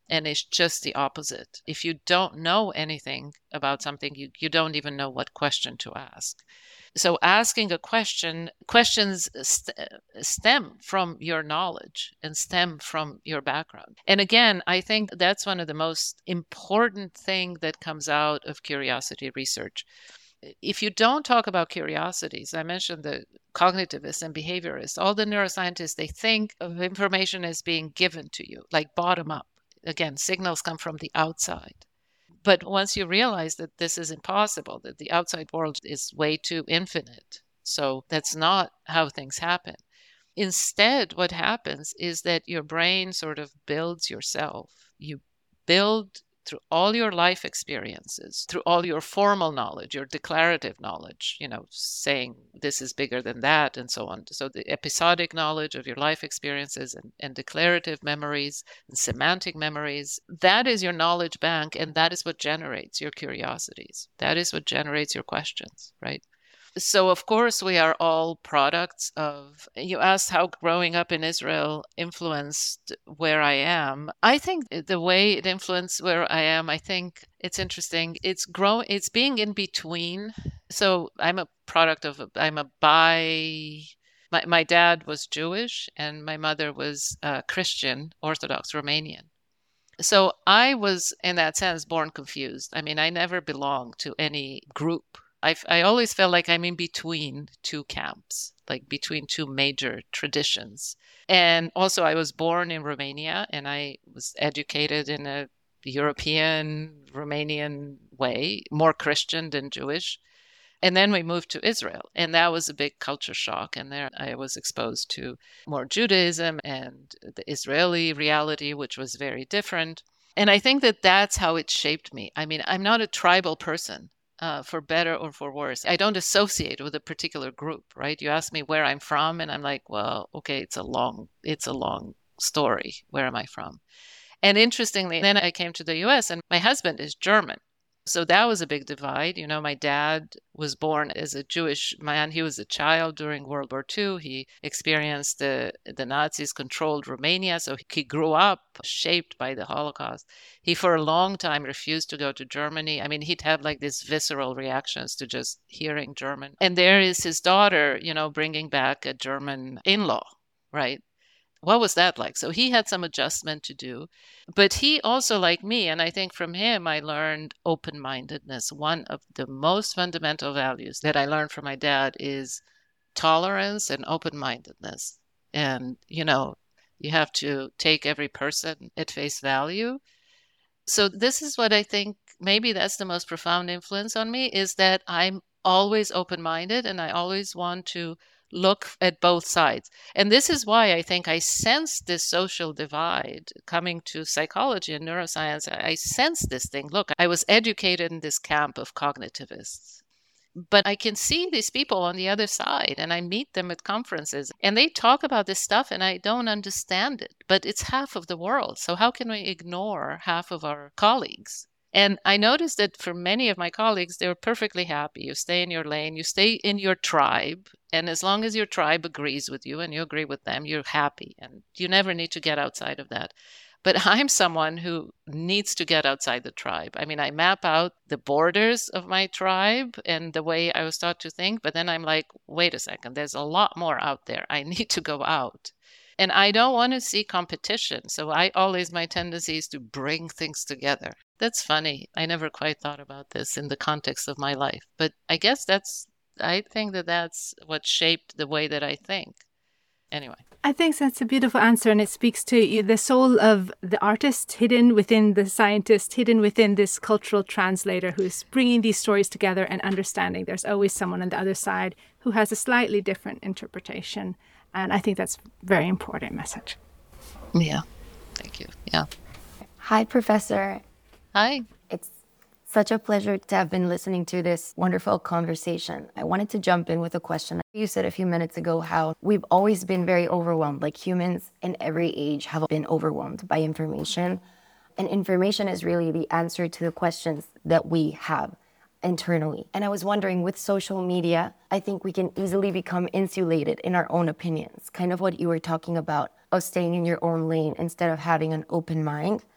And it's just the opposite. If you don't know anything about something, you, you don't even know what question to ask. So asking a question, questions st- stem from your knowledge and stem from your background. And again, I think that's one of the most important thing that comes out of curiosity research. If you don't talk about curiosities, I mentioned the cognitivists and behaviorists, all the neuroscientists, they think of information as being given to you, like bottom up. Again, signals come from the outside. But once you realize that this is impossible, that the outside world is way too infinite, so that's not how things happen. Instead, what happens is that your brain sort of builds yourself. You build through all your life experiences, through all your formal knowledge, your declarative knowledge, you know, saying this is bigger than that and so on. So the episodic knowledge of your life experiences and, and declarative memories and semantic memories, that is your knowledge bank, and that is what generates your curiosities. That is what generates your questions, right? So, of course, we are all products of, you asked how growing up in Israel influenced where I am. I think the way it influenced where I am, I think it's interesting. It's grow, it's being in between. So I'm a product of, I'm a bi, my, my dad was Jewish and my mother was uh, Christian, Orthodox Romanian. So I was, in that sense, born confused. I mean, I never belonged to any group. I, I always felt like I'm in between two camps, like between two major traditions. And also, I was born in Romania and I was educated in a European, Romanian way, more Christian than Jewish. And then we moved to Israel, and that was a big culture shock. And there I was exposed to more Judaism and the Israeli reality, which was very different. And I think that that's how it shaped me. I mean, I'm not a tribal person. Uh, for better or for worse. I don't associate with a particular group, right? You ask me where I'm from, and I'm like, well, okay, it's a long, it's a long story. Where am I from? And interestingly, then I came to the U S, and my husband is German. So that was a big divide. You know, my dad was born as a Jewish man. He was a child during World War Two. He experienced the, the Nazis controlled Romania. So he grew up shaped by the Holocaust. He, for a long time, refused to go to Germany. I mean, he'd have like these visceral reactions to just hearing German. And there is his daughter, you know, bringing back a German in-law, right? What was that like? So he had some adjustment to do. But he also, like me, and I think from him, I learned open-mindedness. One of the most fundamental values that I learned from my dad is tolerance and open-mindedness. And, you know, you have to take every person at face value. So this is what I think, maybe that's the most profound influence on me, is that I'm always open-minded and I always want to look at both sides. And this is why I think I sense this social divide coming to psychology and neuroscience. I sense this thing. Look, I was educated in this camp of cognitivists, but I can see these people on the other side and I meet them at conferences and they talk about this stuff and I don't understand it, but it's half of the world. So how can we ignore half of our colleagues? And I noticed that for many of my colleagues, they were perfectly happy. You stay in your lane, you stay in your tribe. And as long as your tribe agrees with you and you agree with them, you're happy. And you never need to get outside of that. But I'm someone who needs to get outside the tribe. I mean, I map out the borders of my tribe and the way I was taught to think. But then I'm like, wait a second, there's a lot more out there. I need to go out. And I don't want to see competition. So I always, my tendency is to bring things together. That's funny. I never quite thought about this in the context of my life. But I guess that's, I think that that's what shaped the way that I think. Anyway. I think that's a beautiful answer, and it speaks to the soul of the artist hidden within the scientist, hidden within this cultural translator who's bringing these stories together and understanding there's always someone on the other side who has a slightly different interpretation. And I think that's a very important message. Yeah. Thank you. Yeah. Hi, Professor. Hi. It's such a pleasure to have been listening to this wonderful conversation. I wanted to jump in with a question. You said a few minutes ago how we've always been very overwhelmed, like humans in every age have been overwhelmed by information. And information is really the answer to the questions that we have internally. And I was wondering, with social media, I think we can easily become insulated in our own opinions, kind of what you were talking about, of staying in your own lane instead of having an open mind.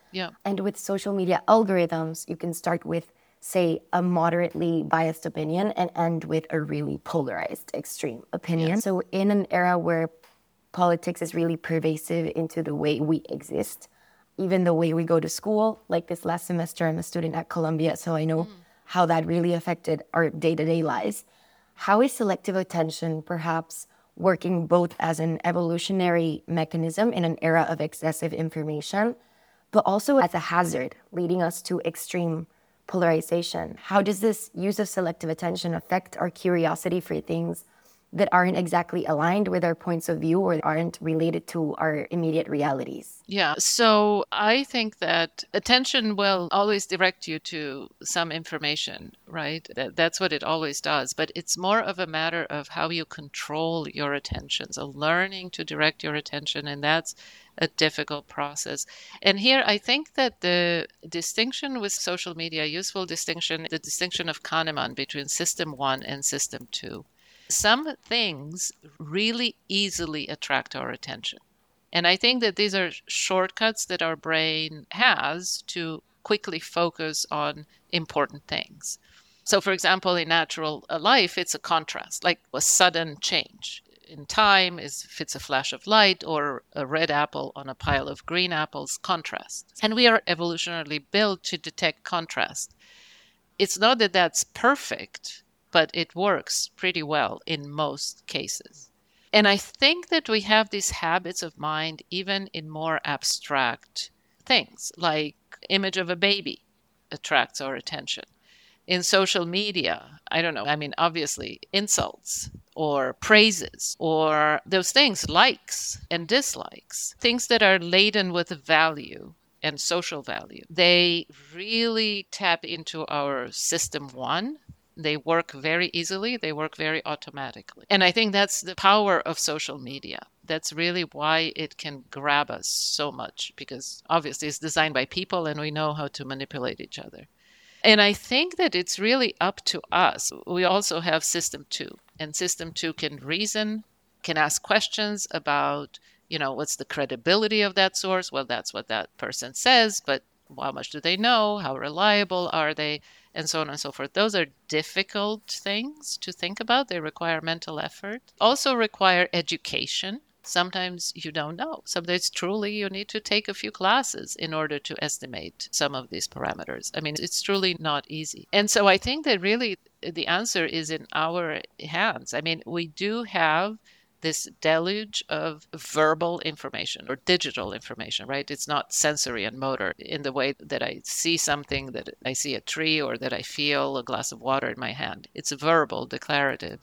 Yeah. And with social media algorithms, you can start with, say, a moderately biased opinion and end with a really polarized extreme opinion. Yes. So in an era where politics is really pervasive into the way we exist, even the way we go to school, like this last semester, I'm a student at Columbia, so I know mm. how that really affected our day-to-day lives. How is selective attention perhaps working both as an evolutionary mechanism in an era of excessive information, but also as a hazard, leading us to extreme polarization? How does this use of selective attention affect our curiosity for things that aren't exactly aligned with our points of view or aren't related to our immediate realities? Yeah, so I think that attention will always direct you to some information, right? That, that's what it always does. But it's more of a matter of how you control your attention. So learning to direct your attention, and that's a difficult process. And here I think that the distinction with social media, useful distinction, the distinction of Kahneman between system one and system two. Some things really easily attract our attention. And I think that these are shortcuts that our brain has to quickly focus on important things. So, for example, in natural life, it's a contrast, like a sudden change in time is if it's a flash of light or a red apple on a pile of green apples, contrast. And we are evolutionarily built to detect contrast. It's not that that's perfect, but it works pretty well in most cases. And I think that we have these habits of mind even in more abstract things, like image of a baby attracts our attention. In social media, I don't know, I mean, obviously insults or praises or those things, likes and dislikes, things that are laden with value and social value. They really tap into our system one. They work very easily. They work very automatically. And I think that's the power of social media. That's really why it can grab us so much, because obviously it's designed by people and we know how to manipulate each other. And I think that it's really up to us. We also have system two, and system two can reason, can ask questions about, you know, what's the credibility of that source? Well, that's what that person says, but how much do they know? How reliable are they? And so on and so forth. Those are difficult things to think about. They require mental effort. Also require education. Sometimes you don't know. Sometimes truly you need to take a few classes in order to estimate some of these parameters. I mean, it's truly not easy. And so I think that really the answer is in our hands. I mean, we do have this deluge of verbal information or digital information, right? It's not sensory and motor in the way that I see something, that I see a tree, or that I feel a glass of water in my hand. It's verbal, declarative.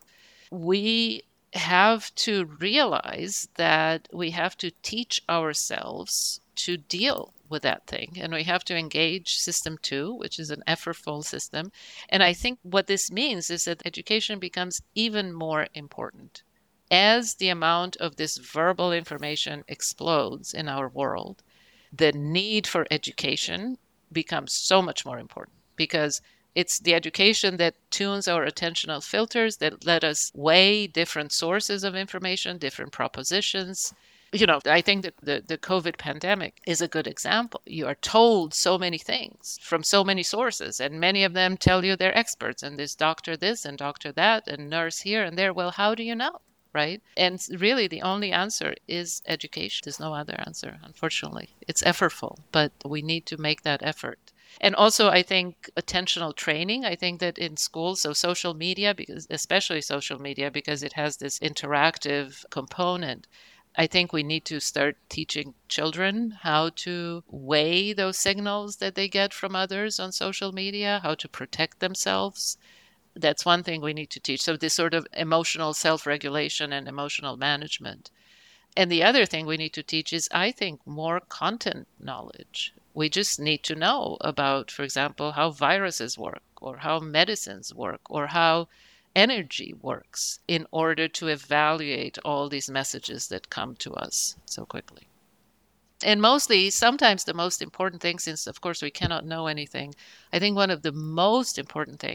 We have to realize that we have to teach ourselves to deal with that thing. And we have to engage system two, which is an effortful system. And I think what this means is that education becomes even more important. As the amount of this verbal information explodes in our world, the need for education becomes so much more important, because it's the education that tunes our attentional filters, that let us weigh different sources of information, different propositions. You know, I think that the, the COVID pandemic is a good example. You are told so many things from so many sources, and many of them tell you they're experts, and this doctor this and doctor that and nurse here and there. Well, how do you know? Right? And really the only answer is education. There's no other answer, unfortunately. It's effortful, but we need to make that effort. And also, I think attentional training, I think that in schools, so social media, because especially social media, because it has this interactive component, I think we need to start teaching children how to weigh those signals that they get from others on social media, how to protect themselves. That's one thing we need to teach. So this sort of emotional self-regulation and emotional management. And the other thing we need to teach is, I think, more content knowledge. We just need to know about, for example, how viruses work, or how medicines work, or how energy works, in order to evaluate all these messages that come to us so quickly. And mostly, sometimes the most important thing, since of course we cannot know anything, I think one of the most important thing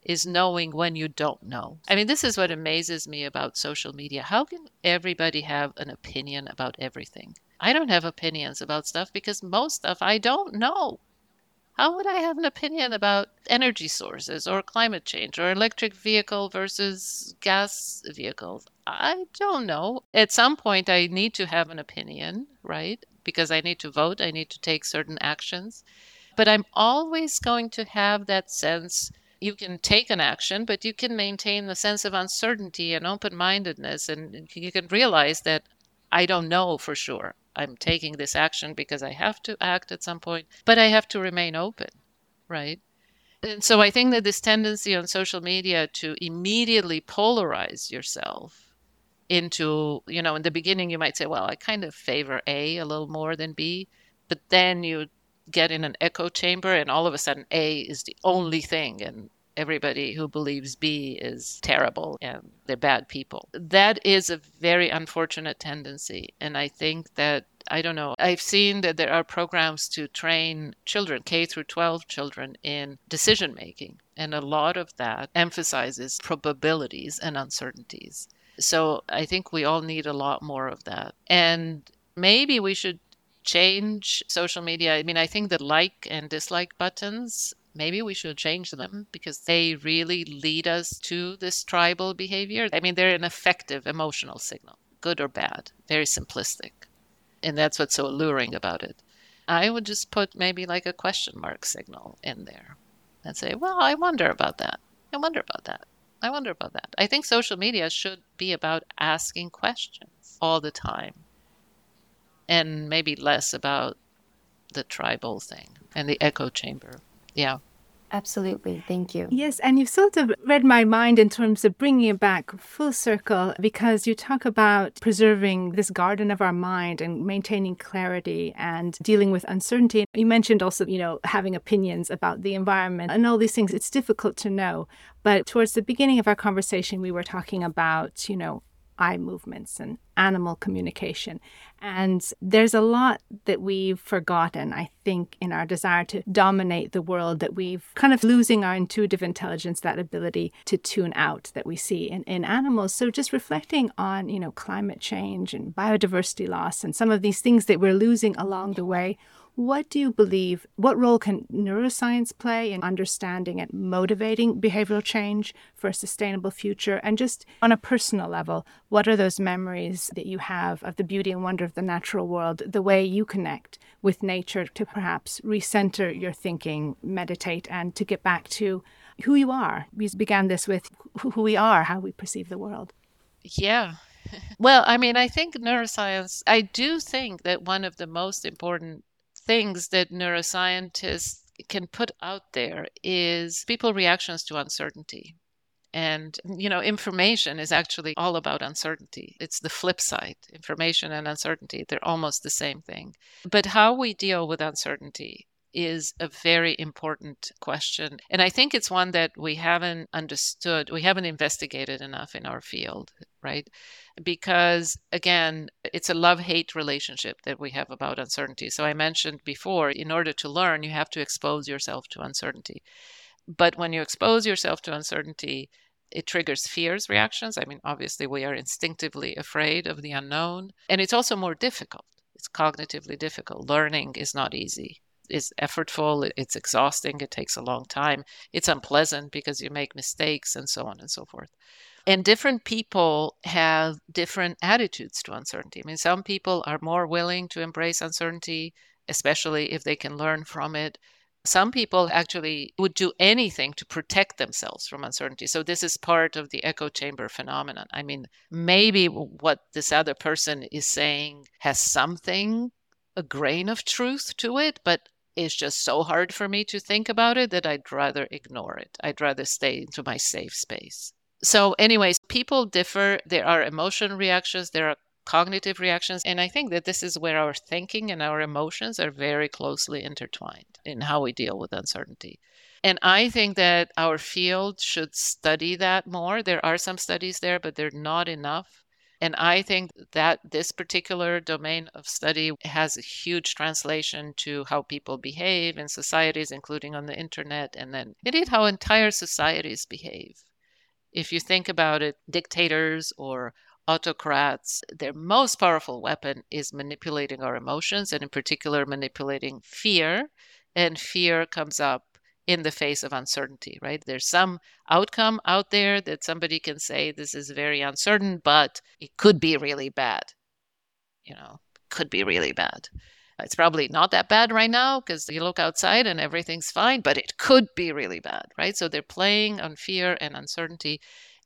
is knowing when you don't know. I mean, this is what amazes me about social media. How can everybody have an opinion about everything? I don't have opinions about stuff because most stuff I don't know. How would I have an opinion about energy sources or climate change or electric vehicle versus gas vehicles? I don't know. At some point, I need to have an opinion, right? Because I need to vote, I need to take certain actions. But I'm always going to have that sense. You can take an action, but you can maintain the sense of uncertainty and open-mindedness, and you can realize that I don't know for sure. I'm taking this action because I have to act at some point, but I have to remain open, right? And so I think that this tendency on social media to immediately polarize yourself into, you know, in the beginning you might say, well, I kind of favor A a little more than B, but then you get in an echo chamber and all of a sudden A is the only thing and everybody who believes B is terrible and they're bad people. That is a very unfortunate tendency. And I think that, I don't know, I've seen that there are programs to train children, K through twelve children, in decision making. And a lot of that emphasizes probabilities and uncertainties. So I think we all need a lot more of that. And maybe we should change social media. I mean, I think the like and dislike buttons, maybe we should change them because they really lead us to this tribal behavior. I mean, they're an effective emotional signal, good or bad, very simplistic. And that's what's so alluring about it. I would just put maybe like a question mark signal in there and say, well, I wonder about that. I wonder about that. I wonder about that. I think social media should be about asking questions all the time and maybe less about the tribal thing and the echo chamber. Yeah. Absolutely. Thank you. Yes, and you've sort of read my mind in terms of bringing it back full circle, because you talk about preserving this garden of our mind and maintaining clarity and dealing with uncertainty. You mentioned also, you know, having opinions about the environment and all these things. It's difficult to know. But towards the beginning of our conversation, we were talking about, you know, eye movements and animal communication. And there's a lot that we've forgotten, I think, in our desire to dominate the world, that we've kind of losing our intuitive intelligence, that ability to tune out that we see in, in animals. So just reflecting on, you know, climate change and biodiversity loss and some of these things that we're losing along the way. What do you believe, what role can neuroscience play in understanding and motivating behavioral change for a sustainable future? And just on a personal level, what are those memories that you have of the beauty and wonder of the natural world, the way you connect with nature to perhaps recenter your thinking, meditate, and to get back to who you are? We began this with who we are, how we perceive the world. Yeah. Well, I mean, I think neuroscience, I do think that one of the most important things that neuroscientists can put out there is people's reactions to uncertainty. And, you know, information is actually all about uncertainty. It's the flip side. Information and uncertainty, they're almost the same thing. But how we deal with uncertainty is a very important question. And I think it's one that we haven't understood, we haven't investigated enough in our field, right? Because, again, it's a love-hate relationship that we have about uncertainty. So I mentioned before, in order to learn, you have to expose yourself to uncertainty. But when you expose yourself to uncertainty, it triggers fears reactions. I mean, obviously, we are instinctively afraid of the unknown. And it's also more difficult. It's cognitively difficult. Learning is not easy. It's effortful. It's exhausting. It takes a long time. It's unpleasant because you make mistakes and so on and so forth. And different people have different attitudes to uncertainty. I mean, some people are more willing to embrace uncertainty, especially if they can learn from it. Some people actually would do anything to protect themselves from uncertainty. So this is part of the echo chamber phenomenon. I mean, maybe what this other person is saying has something, a grain of truth to it, but it's just so hard for me to think about it that I'd rather ignore it. I'd rather stay into my safe space. So anyways, people differ. There are emotion reactions, there are cognitive reactions. And I think that this is where our thinking and our emotions are very closely intertwined in how we deal with uncertainty. And I think that our field should study that more. There are some studies there, but they're not enough And I think that this particular domain of study has a huge translation to how people behave in societies, including on the internet, and then indeed how entire societies behave. If you think about it, dictators or autocrats, their most powerful weapon is manipulating our emotions, and in particular, manipulating fear. And fear comes up in the face of uncertainty, right? There's some outcome out there that somebody can say, this is very uncertain, but it could be really bad. You know, could be really bad. It's probably not that bad right now because you look outside and everything's fine, but it could be really bad, right? So they're playing on fear and uncertainty.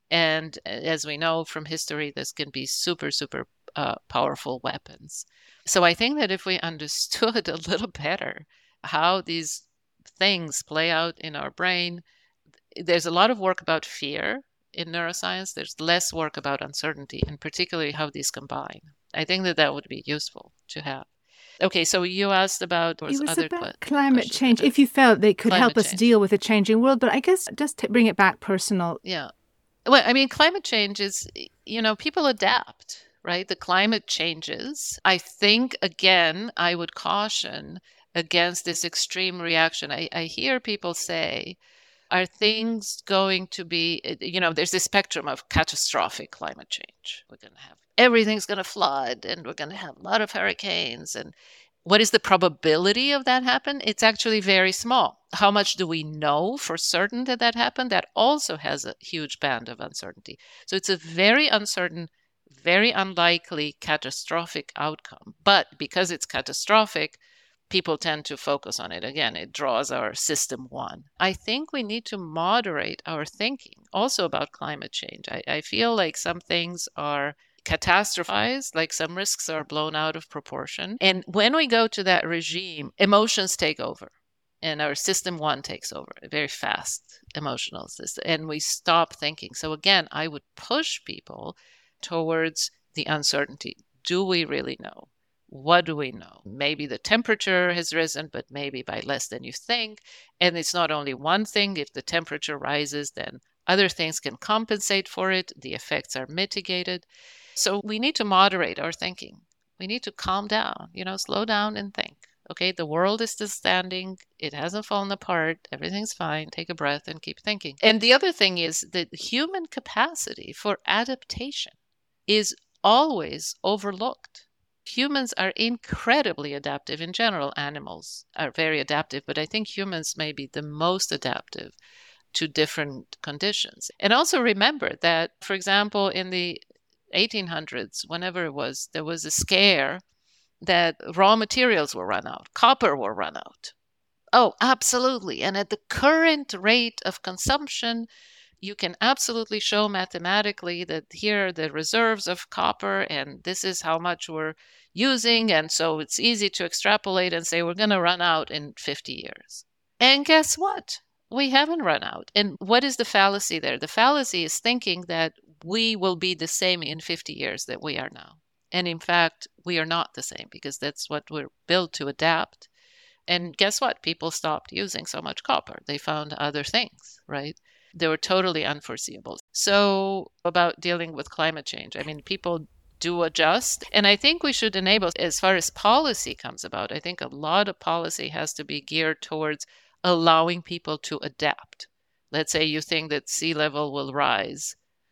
And as we know from history, this can be super, super uh, powerful weapons. So I think that if we understood a little better how these things play out in our brain, there's a lot of work about fear in neuroscience. There's less work about uncertainty, and particularly how these combine. I think that that would be useful to have. Okay, so you asked about it was other about que- climate questions. change. If you felt they could Climate help us change. deal with a changing world, but I guess just to bring it back personal. Yeah. Well, I mean, climate change is, you know, people adapt, right? The climate changes. I think, again, I would caution against this extreme reaction. I, I hear people say, are things going to be, you know, there's this spectrum of catastrophic climate change. We're going to have, everything's going to flood, and we're going to have a lot of hurricanes. And what is the probability of that happen? It's actually very small. How much do we know for certain that that happened? That also has a huge band of uncertainty. So it's a very uncertain, very unlikely catastrophic outcome. But because it's catastrophic, people tend to focus on it. Again, it draws our system one. I think we need to moderate our thinking also about climate change. I, I feel like some things are catastrophized, like some risks are blown out of proportion. And when we go to that regime, emotions take over. And our system one takes over, a very fast emotional system. And we stop thinking. So again, I would push people towards the uncertainty. Do we really know? What do we know? Maybe the temperature has risen, but maybe by less than you think. And it's not only one thing. If the temperature rises, then other things can compensate for it. The effects are mitigated. So we need to moderate our thinking. We need to calm down, you know, slow down and think. Okay, the world is still standing. It hasn't fallen apart. Everything's fine. Take a breath and keep thinking. And the other thing is that human capacity for adaptation is always overlooked. Humans are incredibly adaptive in general. Animals are very adaptive, but I think humans may be the most adaptive to different conditions. And also remember that, for example, in the eighteen hundreds, whenever it was, there was a scare that raw materials will run out, copper will run out. Oh, absolutely. And at the current rate of consumption, you can absolutely show mathematically that here are the reserves of copper, and this is how much we're using. And so it's easy to extrapolate and say we're going to run out in fifty years. And guess what? We haven't run out. And what is the fallacy there? The fallacy is thinking that we will be the same in fifty years that we are now. And in fact, we are not the same because that's what we're built to adapt. And guess what? People stopped using so much copper. They found other things, right? They were totally unforeseeable. So about dealing with climate change, I mean, people do adjust. And I think we should enable, as far as policy comes about, I think a lot of policy has to be geared towards allowing people to adapt. Let's say you think that sea level will rise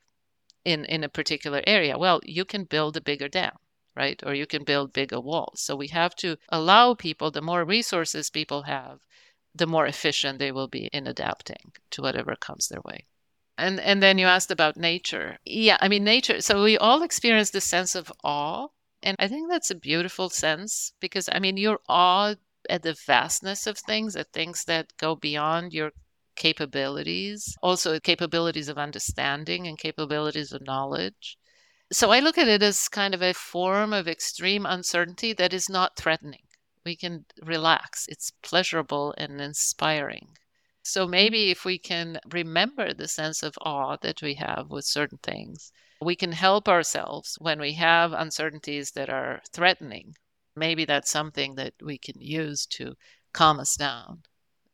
in, in a particular area. Well, you can build a bigger dam, right? Or you can build bigger walls. So we have to allow people, the more resources people have, the more efficient they will be in adapting to whatever comes their way. And and then you asked about nature. Yeah, I mean, nature. So we all experience this sense of awe. And I think that's a beautiful sense because, I mean, you're awed at the vastness of things, at things that go beyond your capabilities, also capabilities of understanding and capabilities of knowledge. So I look at it as kind of a form of extreme uncertainty that is not threatening. We can relax. It's pleasurable and inspiring. So maybe if we can remember the sense of awe that we have with certain things, we can help ourselves when we have uncertainties that are threatening. Maybe that's something that we can use to calm us down.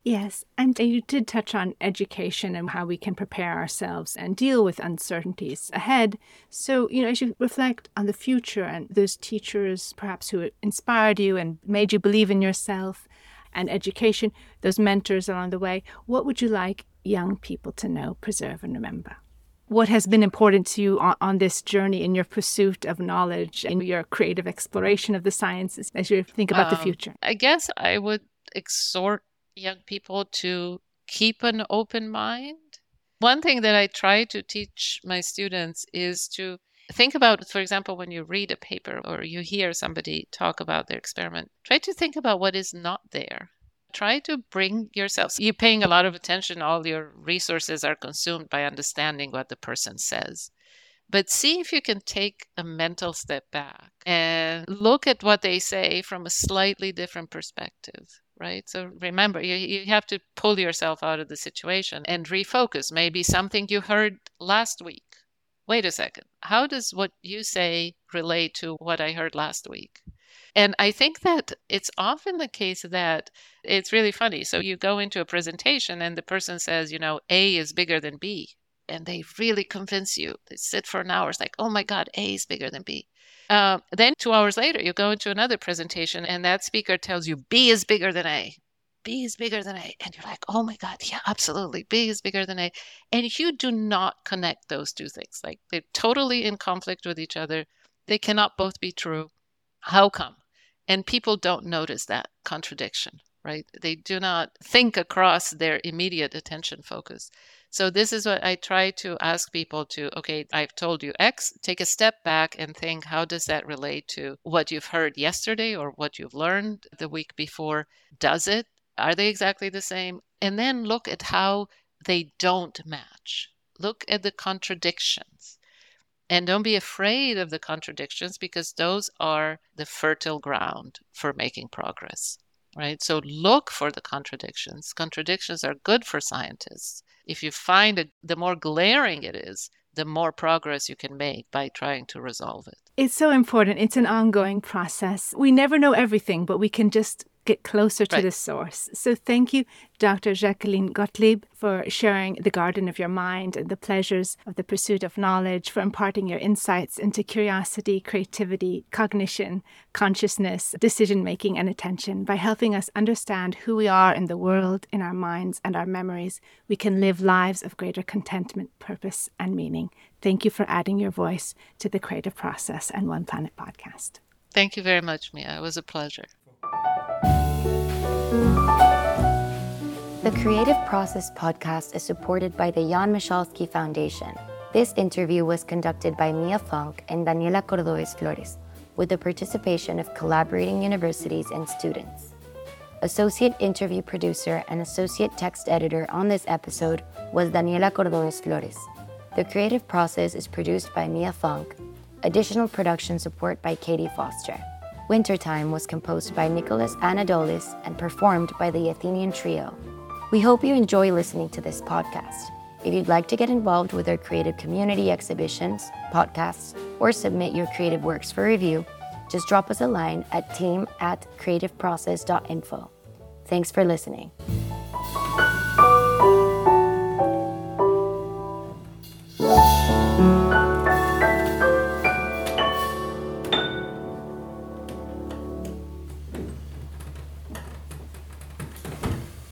Yes, and you did touch on education and how we can prepare ourselves and deal with uncertainties ahead. So, you know, as you reflect on the future and those teachers perhaps who inspired you and made you believe in yourself and education, those mentors along the way, what would you like young people to know, preserve, and remember? What has been important to you on, on this journey in your pursuit of knowledge and your creative exploration of the sciences as you think about um, the future? I guess I would exhort young people to keep an open mind. One thing that I try to teach my students is to think about, for example, when you read a paper or you hear somebody talk about their experiment, try to think about what is not there. Try to bring yourself. You're paying a lot of attention. All your resources are consumed by understanding what the person says. But see if you can take a mental step back and look at what they say from a slightly different perspective, right? So remember, you, you have to pull yourself out of the situation and refocus. Maybe something you heard last week. Wait a second. How does what you say relate to what I heard last week? And I think that it's often the case that it's really funny. So you go into a presentation and the person says, you know, A is bigger than B. And they really convince you. They sit for an hour. It's like, oh my God, A is bigger than B. Uh, then two hours later, you go into another presentation and that speaker tells you B is bigger than A. B is bigger than A. And you're like, oh my God, yeah, absolutely. B is bigger than A. And you do not connect those two things. Like they're totally in conflict with each other. They cannot both be true. How come? And people don't notice that contradiction, right? They do not think across their immediate attention focus. So this is what I try to ask people to, okay, I've told you X, take a step back and think, how does that relate to what you've heard yesterday or what you've learned the week before? Does it? Are they exactly the same? And then look at how they don't match. Look at the contradictions. And don't be afraid of the contradictions because those are the fertile ground for making progress, right? So look for the contradictions. Contradictions are good for scientists. If you find it, the more glaring it is, the more progress you can make by trying to resolve it. It's so important. It's an ongoing process. We never know everything, but we can just get closer to right. the source. So thank you, Doctor Jacqueline Gottlieb, for sharing the garden of your mind and the pleasures of the pursuit of knowledge, for imparting your insights into curiosity, creativity, cognition, consciousness, decision-making, and attention. By helping us understand who we are in the world, in our minds and our memories, we can live lives of greater contentment, purpose, and meaning. Thank you for adding your voice to the creative process and One Planet podcast. Thank you very much, Mia. It was a pleasure. The Creative Process podcast is supported by the Jan Michalski Foundation. This interview was conducted by Mia Funk and Daniela Cordobes Flores, with the participation of collaborating universities and students. Associate interview producer and associate text editor on this episode was Daniela Cordobes Flores. The Creative Process is produced by Mia Funk. Additional production support by Katie Foster. Wintertime was composed by Nicholas Anadoulis and performed by the Athenian Trio. We hope you enjoy listening to this podcast. If you'd like to get involved with our creative community exhibitions, podcasts, or submit your creative works for review, just drop us a line at team at creativeprocess dot info. Thanks for listening.